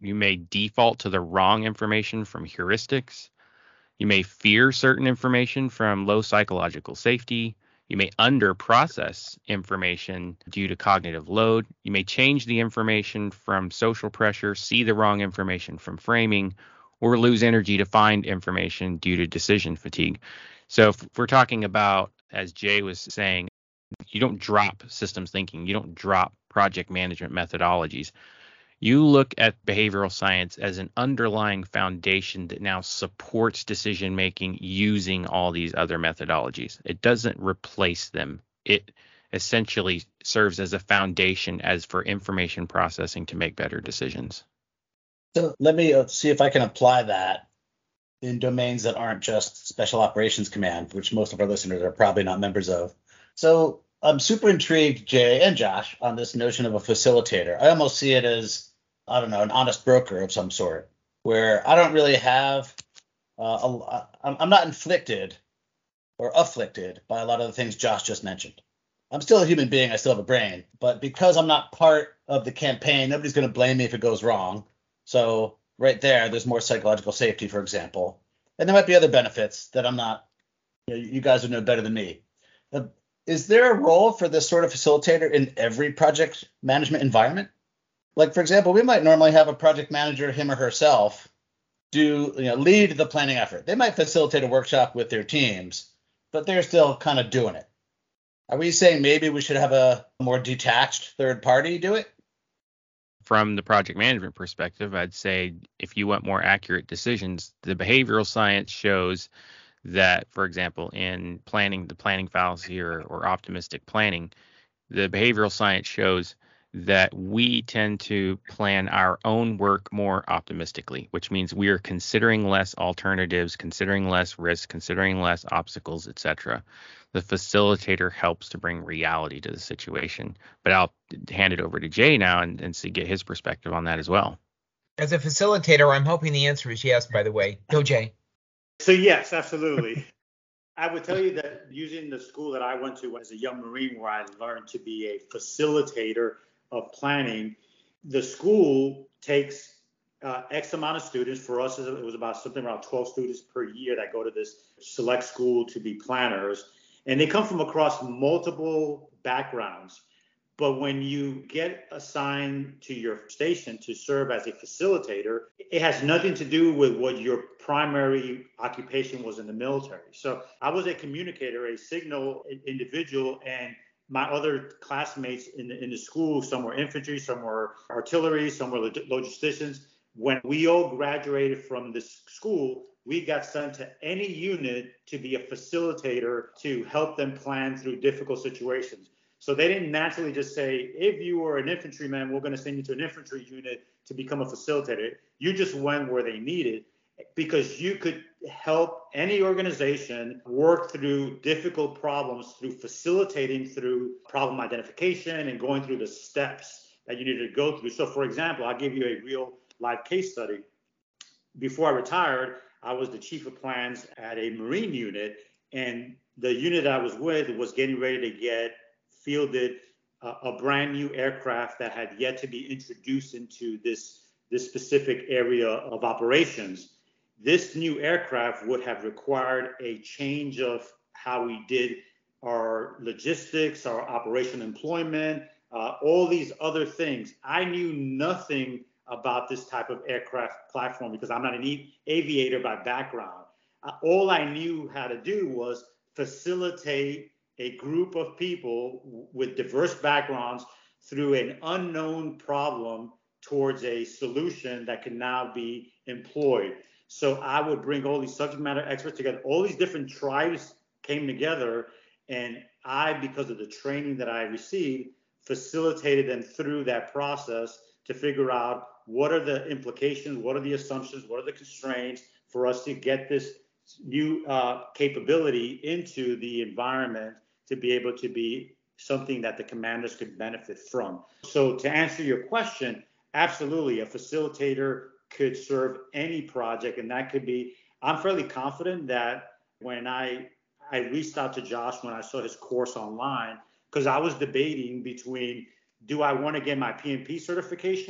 You may default to the wrong information from heuristics. You may fear certain information from low psychological safety. You may under-process information due to cognitive load. You may change the information from social pressure, see the wrong information from framing, or lose energy to find information due to decision fatigue. So if we're talking about, as Jay was saying, you don't drop systems thinking, you don't drop project management methodologies. You look at behavioral science as an underlying foundation that now supports decision making using all these other methodologies. It doesn't replace them. It essentially serves as a foundation as for information processing to make better decisions. So let me uh, see if I can apply that in domains that aren't just Special Operations Command, which most of our listeners are probably not members of. So I'm super intrigued, Jay and Josh, on this notion of a facilitator. I almost see it as, I don't know, an honest broker of some sort, where I don't really have, uh, a, I'm not inflicted or afflicted by a lot of the things Josh just mentioned. I'm still a human being. I still have a brain. But because I'm not part of the campaign, nobody's going to blame me if it goes wrong. So right there, there's more psychological safety, for example. And there might be other benefits that I'm not, you know, you guys would know better than me. Uh, is there a role for this sort of facilitator in every project management environment? Like, for example, we might normally have a project manager, him or herself, do, you know, lead the planning effort. They might facilitate a workshop with their teams, but they're still kind of doing it. Are we saying maybe we should have a more detached third party do it? From the project management perspective, I'd say if you want more accurate decisions, the behavioral science shows that, for example, in planning, the planning fallacy or, or optimistic planning, the behavioral science shows that we tend to plan our own work more optimistically, which means we are considering less alternatives, considering less risk, considering less obstacles, et cetera. The facilitator helps to bring reality to the situation. But I'll hand it over to Jay now and, and see, get his perspective on that as well. As a facilitator, I'm hoping the answer is yes, by the way. Go, Jay. So yes, absolutely. I would tell you that using the school that I went to as a young Marine, where I learned to be a facilitator of planning, the school takes uh, X amount of students. For us, it was about something around twelve students per year that go to this select school to be planners. And they come from across multiple backgrounds. But when you get assigned to your station to serve as a facilitator, it has nothing to do with what your primary occupation was in the military. So I was a communicator, a signal individual, and my other classmates in the, in the school, some were infantry, some were artillery, some were log- logisticians. When we all graduated from this school, we got sent to any unit to be a facilitator to help them plan through difficult situations. So they didn't naturally just say, if you were an infantryman, we're going to send you to an infantry unit to become a facilitator. You just went where they needed, because you could help any organization work through difficult problems through facilitating through problem identification and going through the steps that you needed to go through. So, for example, I'll give you a real life case study. Before I retired, I was the chief of plans at a Marine unit, and the unit I was with was getting ready to get fielded uh, a brand new aircraft that had yet to be introduced into this, this specific area of operations. This new aircraft would have required a change of how we did our logistics, our operational employment, uh, all these other things. I knew nothing about this type of aircraft platform because I'm not an aviator by background. Uh, all I knew how to do was facilitate a group of people with diverse backgrounds through an unknown problem towards a solution that can now be employed. So I would bring all these subject matter experts together. All these different tribes came together, and I, because of the training that I received, facilitated them through that process to figure out what are the implications, what are the assumptions, what are the constraints for us to get this new uh, capability into the environment to be able to be something that the commanders could benefit from. So to answer your question, absolutely, a facilitator could serve any project, and that could be, I'm fairly confident that when I I reached out to Josh when I saw his course online, because I was debating between, do I want to get my P M P certification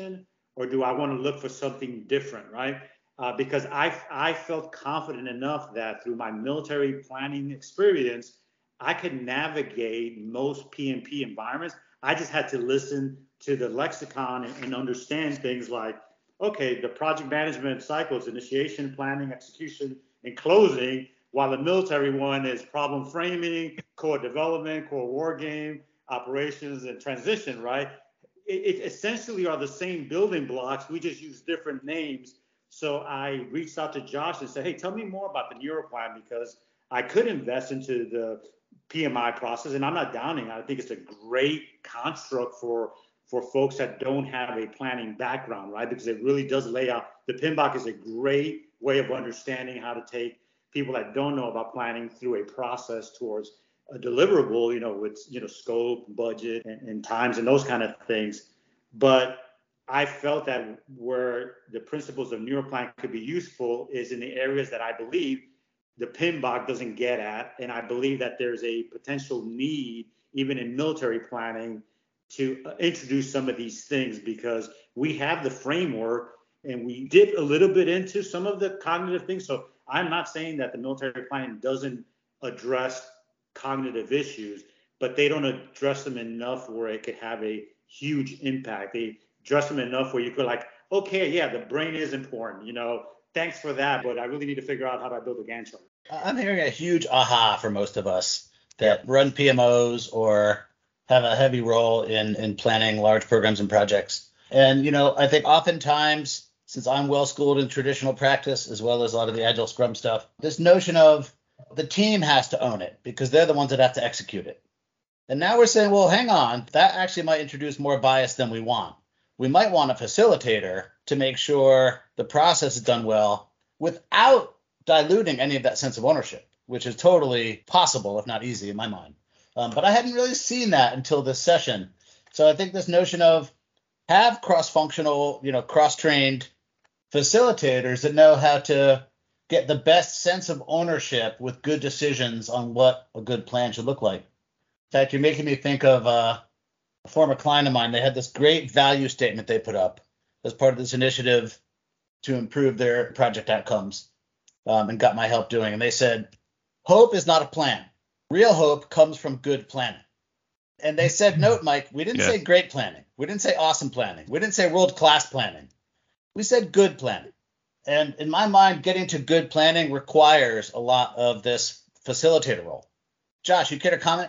or do I want to look for something different, right? Uh, because I, I felt confident enough that through my military planning experience, I could navigate most P M P environments. I just had to listen to the lexicon and, and understand things like, okay, the project management cycles, initiation, planning, execution, and closing, while the military one is problem framing, core development, core war game, operations, and transition, right? It, it essentially are the same building blocks. We just use different names. So I reached out to Josh and said, hey, tell me more about the NeuroPlan, because I could invest into the P M I process, and I'm not downing. I think it's a great construct for for folks that don't have a planning background, right? Because it really does lay out, the P M B O K is a great way of understanding how to take people that don't know about planning through a process towards a deliverable, you know, with, you know, scope, budget, and, and times and those kind of things. But I felt that where the principles of NeuroPlan could be useful is in the areas that I believe the P M B O K doesn't get at. And I believe that there's a potential need, even in military planning, to introduce some of these things, because we have the framework and we dip a little bit into some of the cognitive things. So I'm not saying that the military planning doesn't address cognitive issues, but they don't address them enough where it could have a huge impact. They address them enough where you could like, okay, yeah, the brain is important, you know, thanks for that, but I really need to figure out how do I build a Gantt chart. I'm hearing a huge aha for most of us that run P M Os or have a heavy role in, in planning large programs and projects. And, you know, I think oftentimes, since I'm well schooled in traditional practice, as well as a lot of the Agile Scrum stuff, this notion of the team has to own it because they're the ones that have to execute it. And now we're saying, well, hang on, that actually might introduce more bias than we want. We might want a facilitator to make sure the process is done well without diluting any of that sense of ownership, which is totally possible, if not easy in my mind. Um, but I hadn't really seen that until this session. So I think this notion of have cross-functional, you know, cross-trained facilitators that know how to get the best sense of ownership with good decisions on what a good plan should look like. In fact, you're making me think of uh, a former client of mine. They had this great value statement they put up as part of this initiative to improve their project outcomes, um, and got my help doing. And they said, hope is not a plan. Real hope comes from good planning. And they said, note, Mike, we didn't yeah. say great planning. We didn't say awesome planning. We didn't say world-class planning. We said good planning. And in my mind, getting to good planning requires a lot of this facilitator role. Josh, you care to comment?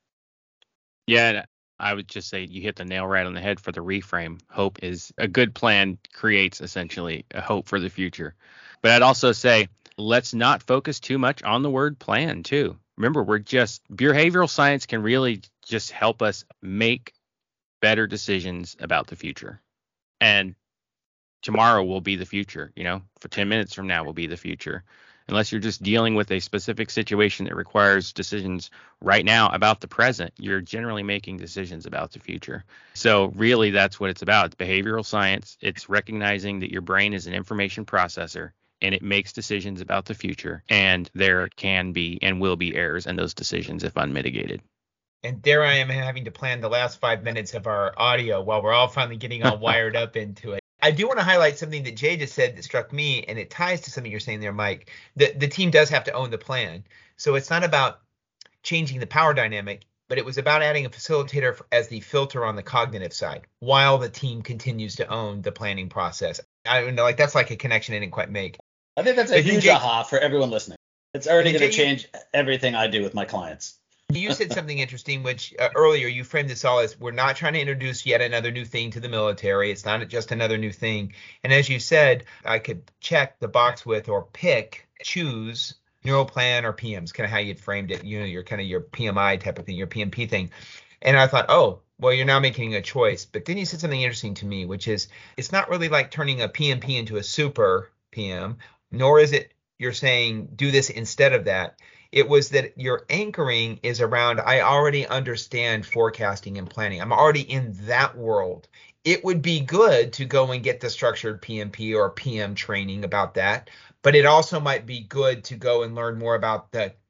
Yeah, I would just say you hit the nail right on the head for the reframe. Hope is a good plan creates essentially a hope for the future. But I'd also say let's not focus too much on the word plan too. Remember, we're just behavioral science can really just help us make better decisions about the future. And tomorrow will be the future, you know, for ten minutes from now will be the future. Unless you're just dealing with a specific situation that requires decisions right now about the present, you're generally making decisions about the future. So really, that's what it's about. It's behavioral science. It's recognizing that your brain is an information processor and it makes decisions about the future. And there can be and will be errors in those decisions if unmitigated. And there I am having to plan the last five minutes of our audio while we're all finally getting all wired up into it. I do want to highlight something that Jay just said that struck me, and it ties to something you're saying there, Mike. The, the team does have to own the plan. So it's not about changing the power dynamic, but it was about adding a facilitator as the filter on the cognitive side while the team continues to own the planning process. I don't know, like that's like a connection I didn't quite make. I think that's a huge Jay, aha for everyone listening. It's already going to change everything I do with my clients. You said something interesting, which uh, earlier you framed this all as we're not trying to introduce yet another new thing to the military. It's not just another new thing. And as you said, I could check the box with or pick, choose NeuroPlan or P Ms, kind of how you'd framed it. You know, your kind of your P M I type of thing, your P M P thing. And I thought, oh, well, you're now making a choice. But then you said something interesting to me, which is it's not really like turning a P M P into a super P M, nor is it you're saying do this instead of that. It was that your anchoring is around, I already understand forecasting and planning. I'm already in that world. It would be good to go and get the structured P M P or P M training about that. But it also might be good to go and learn more about the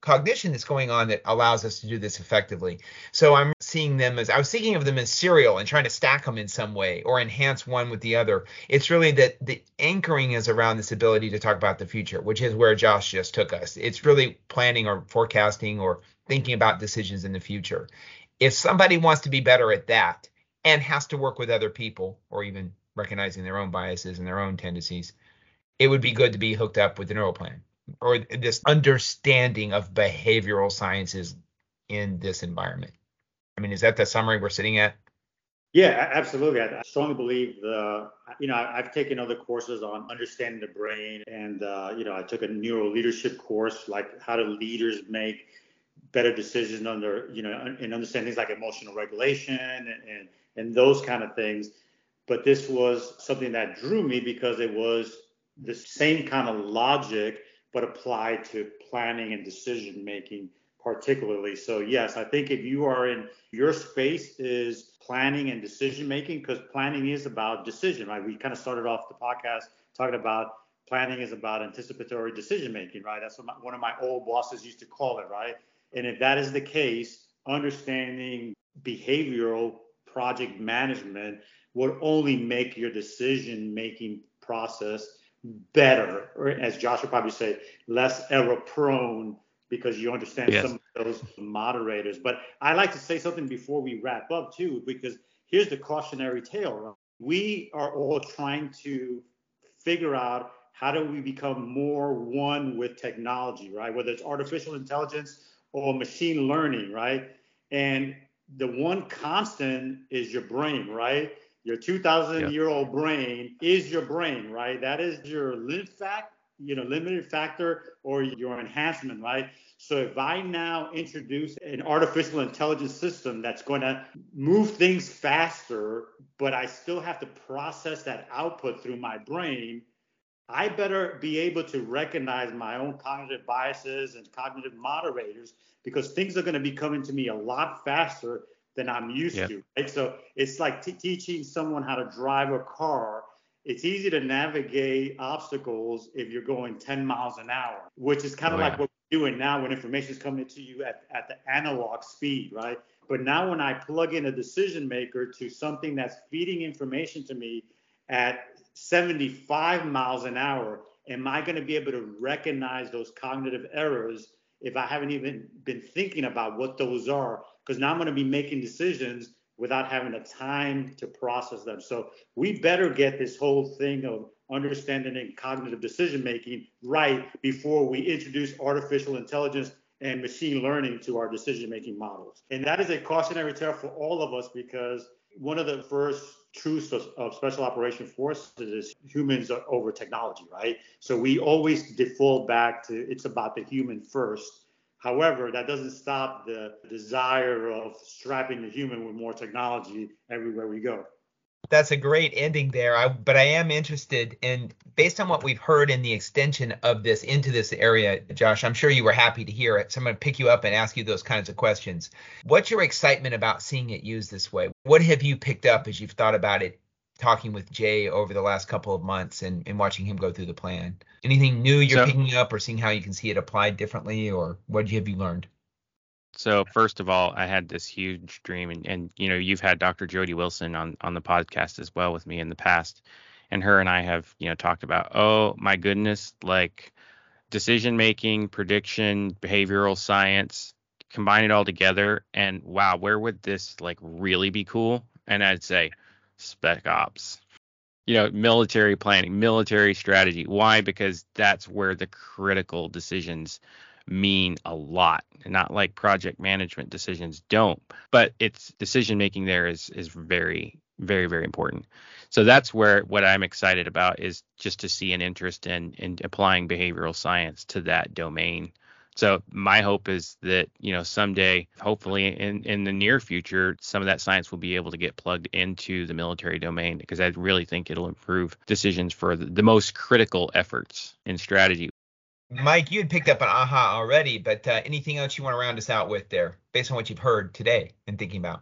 cognition that's going on that allows us to do this effectively. So I'm seeing them as, I was thinking of them as serial and trying to stack them in some way or enhance one with the other. It's really that the anchoring is around this ability to talk about the future, which is where Josh just took us. It's really planning or forecasting or thinking about decisions in the future. If somebody wants to be better at that and has to work with other people or even recognizing their own biases and their own tendencies, it would be good to be hooked up with the NeuroPlan or this understanding of behavioral sciences in this environment. I mean, is that the summary we're sitting at? Yeah, absolutely. I strongly believe the, you know, I've taken other courses on understanding the brain, and, uh, you know, I took a neuro leadership course, like how do leaders make better decisions under, you know, and understand things like emotional regulation and, and, and those kind of things. But this was something that drew me because it was the same kind of logic, but applied to planning and decision making particularly. So yes, I think if you are in your space is planning and decision making, because planning is about decision, right? We kind of started off the podcast talking about planning is about anticipatory decision making, right? That's what my, one of my old bosses used to call it, right? And if that is the case, understanding behavioral project management would only make your decision making process better, or as Josh would probably say, less error prone, because you understand yes. some of those moderators. But I like to say something before we wrap up too, because here's the cautionary tale. Right? We are all trying to figure out how do we become more one with technology, right? Whether it's artificial intelligence or machine learning, right? And the one constant is your brain, right? Your two thousand yep. year old brain is your brain, right? That is your limit fact, you know, limited factor or your enhancement, right? So if I now introduce an artificial intelligence system that's going to move things faster, but I still have to process that output through my brain, I better be able to recognize my own cognitive biases and cognitive moderators, because things are going to be coming to me a lot faster than I'm used yep. to. Right? So it's like t- teaching someone how to drive a car. It's easy to navigate obstacles if you're going ten miles an hour, which is kind of oh, like yeah. what we're doing now when information is coming to you at, at the analog speed, right? But now when I plug in a decision maker to something that's feeding information to me at seventy-five miles an hour, am I going to be able to recognize those cognitive errors if I haven't even been thinking about what those are? Because now I'm going to be making decisions without having the time to process them. So we better get this whole thing of understanding and cognitive decision making right before we introduce artificial intelligence and machine learning to our decision making models. And that is a cautionary tale for all of us, because one of the first truths of, of special operation forces is humans over technology, right? So we always default back to it's about the human first. However, that doesn't stop the desire of strapping the human with more technology everywhere we go. That's a great ending there. I, but I am interested in, based on what we've heard in the extension of this into this area, Josh, I'm sure you were happy to hear it. So I'm going to pick you up and ask you those kinds of questions. What's your excitement about seeing it used this way? What have you picked up as you've thought about it, talking with Jay over the last couple of months and, and watching him go through the plan? Anything new you're so, picking up or seeing how you can see it applied differently, or what have you learned? So first of all, I had this huge dream, and, and you know, you've had Doctor Jody Wilson on, on the podcast as well with me in the past, and her and I have, you know, talked about, oh my goodness, like decision making, prediction, behavioral science, combine it all together, and wow, where would this like really be cool? And I'd say Spec Ops. You know, military planning, military strategy. Why? Because that's where the critical decisions mean a lot. Not like project management decisions don't, but it's decision making there is is very, very, very important. So that's where what I'm excited about is just to see an interest in in applying behavioral science to that domain. So my hope is that, you know, someday, hopefully in, in the near future, some of that science will be able to get plugged into the military domain, because I really think it'll improve decisions for the, the most critical efforts in strategy. Mike, you had picked up an aha already, but uh, anything else you want to round us out with there, based on what you've heard today and thinking about?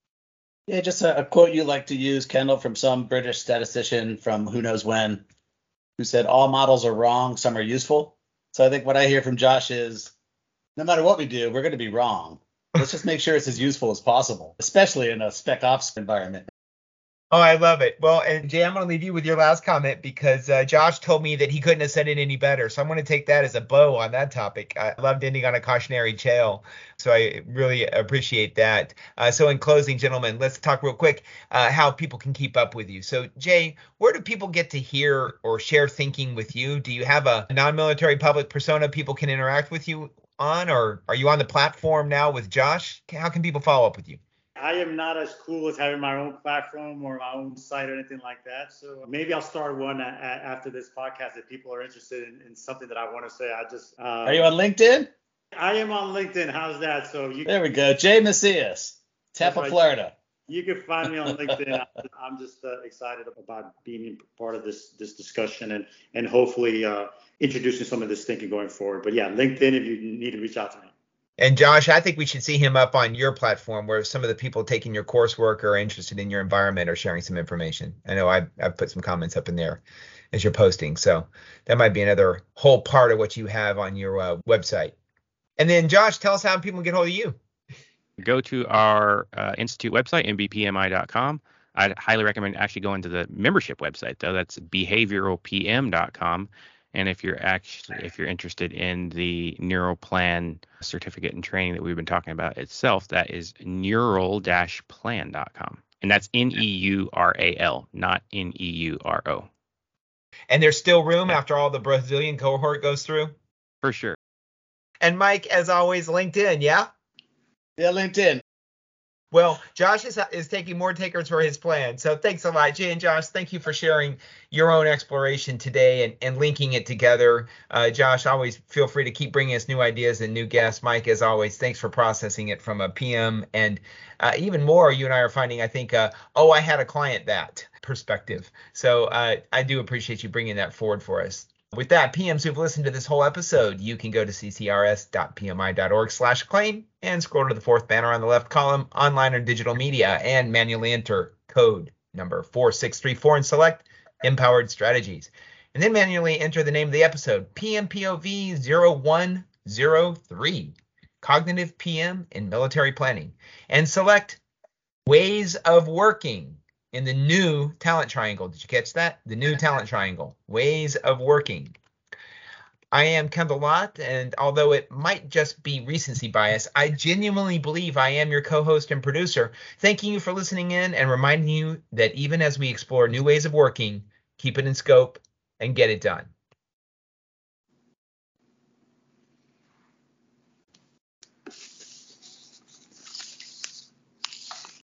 Yeah, just a, a quote you like to use, Kendall, from some British statistician from who knows when, who said all models are wrong, some are useful. So I think what I hear from Josh is No matter what we do, we're going to be wrong. Let's just make sure it's as useful as possible, especially in a spec ops environment. Oh, I love it. Well, and Jay, I'm going to leave you with your last comment because uh, Josh told me that he couldn't have said it any better. So I'm going to take that as a bow on that topic. I loved ending on a cautionary tale. So I really appreciate that. Uh, so in closing, gentlemen, let's talk real quick uh, how people can keep up with you. So Jay, where do people get to hear or share thinking with you? Do you have a non-military public persona people can interact with you on, or are you on the platform now with Josh? How can people follow up with you? I am not as cool as having my own platform or my own site or anything like that. So maybe I'll start one a, a, after this podcast if people are interested in, in something that I want to say. I just uh, Are you on LinkedIn? I am on LinkedIn. How's that? So you There we go. Jay Macias, Tampa, right. Florida. You can find me on LinkedIn. I'm just uh, excited about being part of this this discussion and and hopefully uh, introducing some of this thinking going forward. But yeah, LinkedIn if you need to reach out to me. And Josh, I think we should see him up on your platform where some of the people taking your coursework or are interested in your environment are sharing some information. I know I've, I've put some comments up in there as you're posting. So that might be another whole part of what you have on your uh, website. And then Josh, tell us how people can get hold of you. Go to our uh, institute website, m b p m i dot com. I'd highly recommend actually going to the membership website, though. That's behavioral p m dot com. And if you're actually if you're interested in the NeuralPlan certificate and training that we've been talking about itself, that is neural dash plan dot com. And that's N E U R A L, not N E U R O. And there's still room after all the Brazilian cohort goes through? For sure. And Mike, as always, LinkedIn, yeah? Yeah, LinkedIn. Well, Josh is, is taking more takers for his plan. So thanks a lot, Jay and Josh. Thank you for sharing your own exploration today and, and linking it together. Uh, Josh, always feel free to keep bringing us new ideas and new guests. Mike, as always, thanks for processing it from a P M. And uh, even more, you and I are finding, I think, uh, oh, I had a client that perspective. So uh, I do appreciate you bringing that forward for us. With that, P Ms who've listened to this whole episode, you can go to c c r s dot p m i dot org slash claim and scroll to the fourth banner on the left column, online or digital media, and manually enter code number four six three four and select Empowered Strategies. And then manually enter the name of the episode, P M P O V zero one zero three, Cognitive P M in Military Planning, and select Ways of Working in the new talent triangle. Did you catch that? The new talent triangle, ways of working. I am Kendall Lott, and although it might just be recency bias, I genuinely believe I am your co-host and producer. Thanking you for listening in and reminding you that even as we explore new ways of working, keep it in scope and get it done.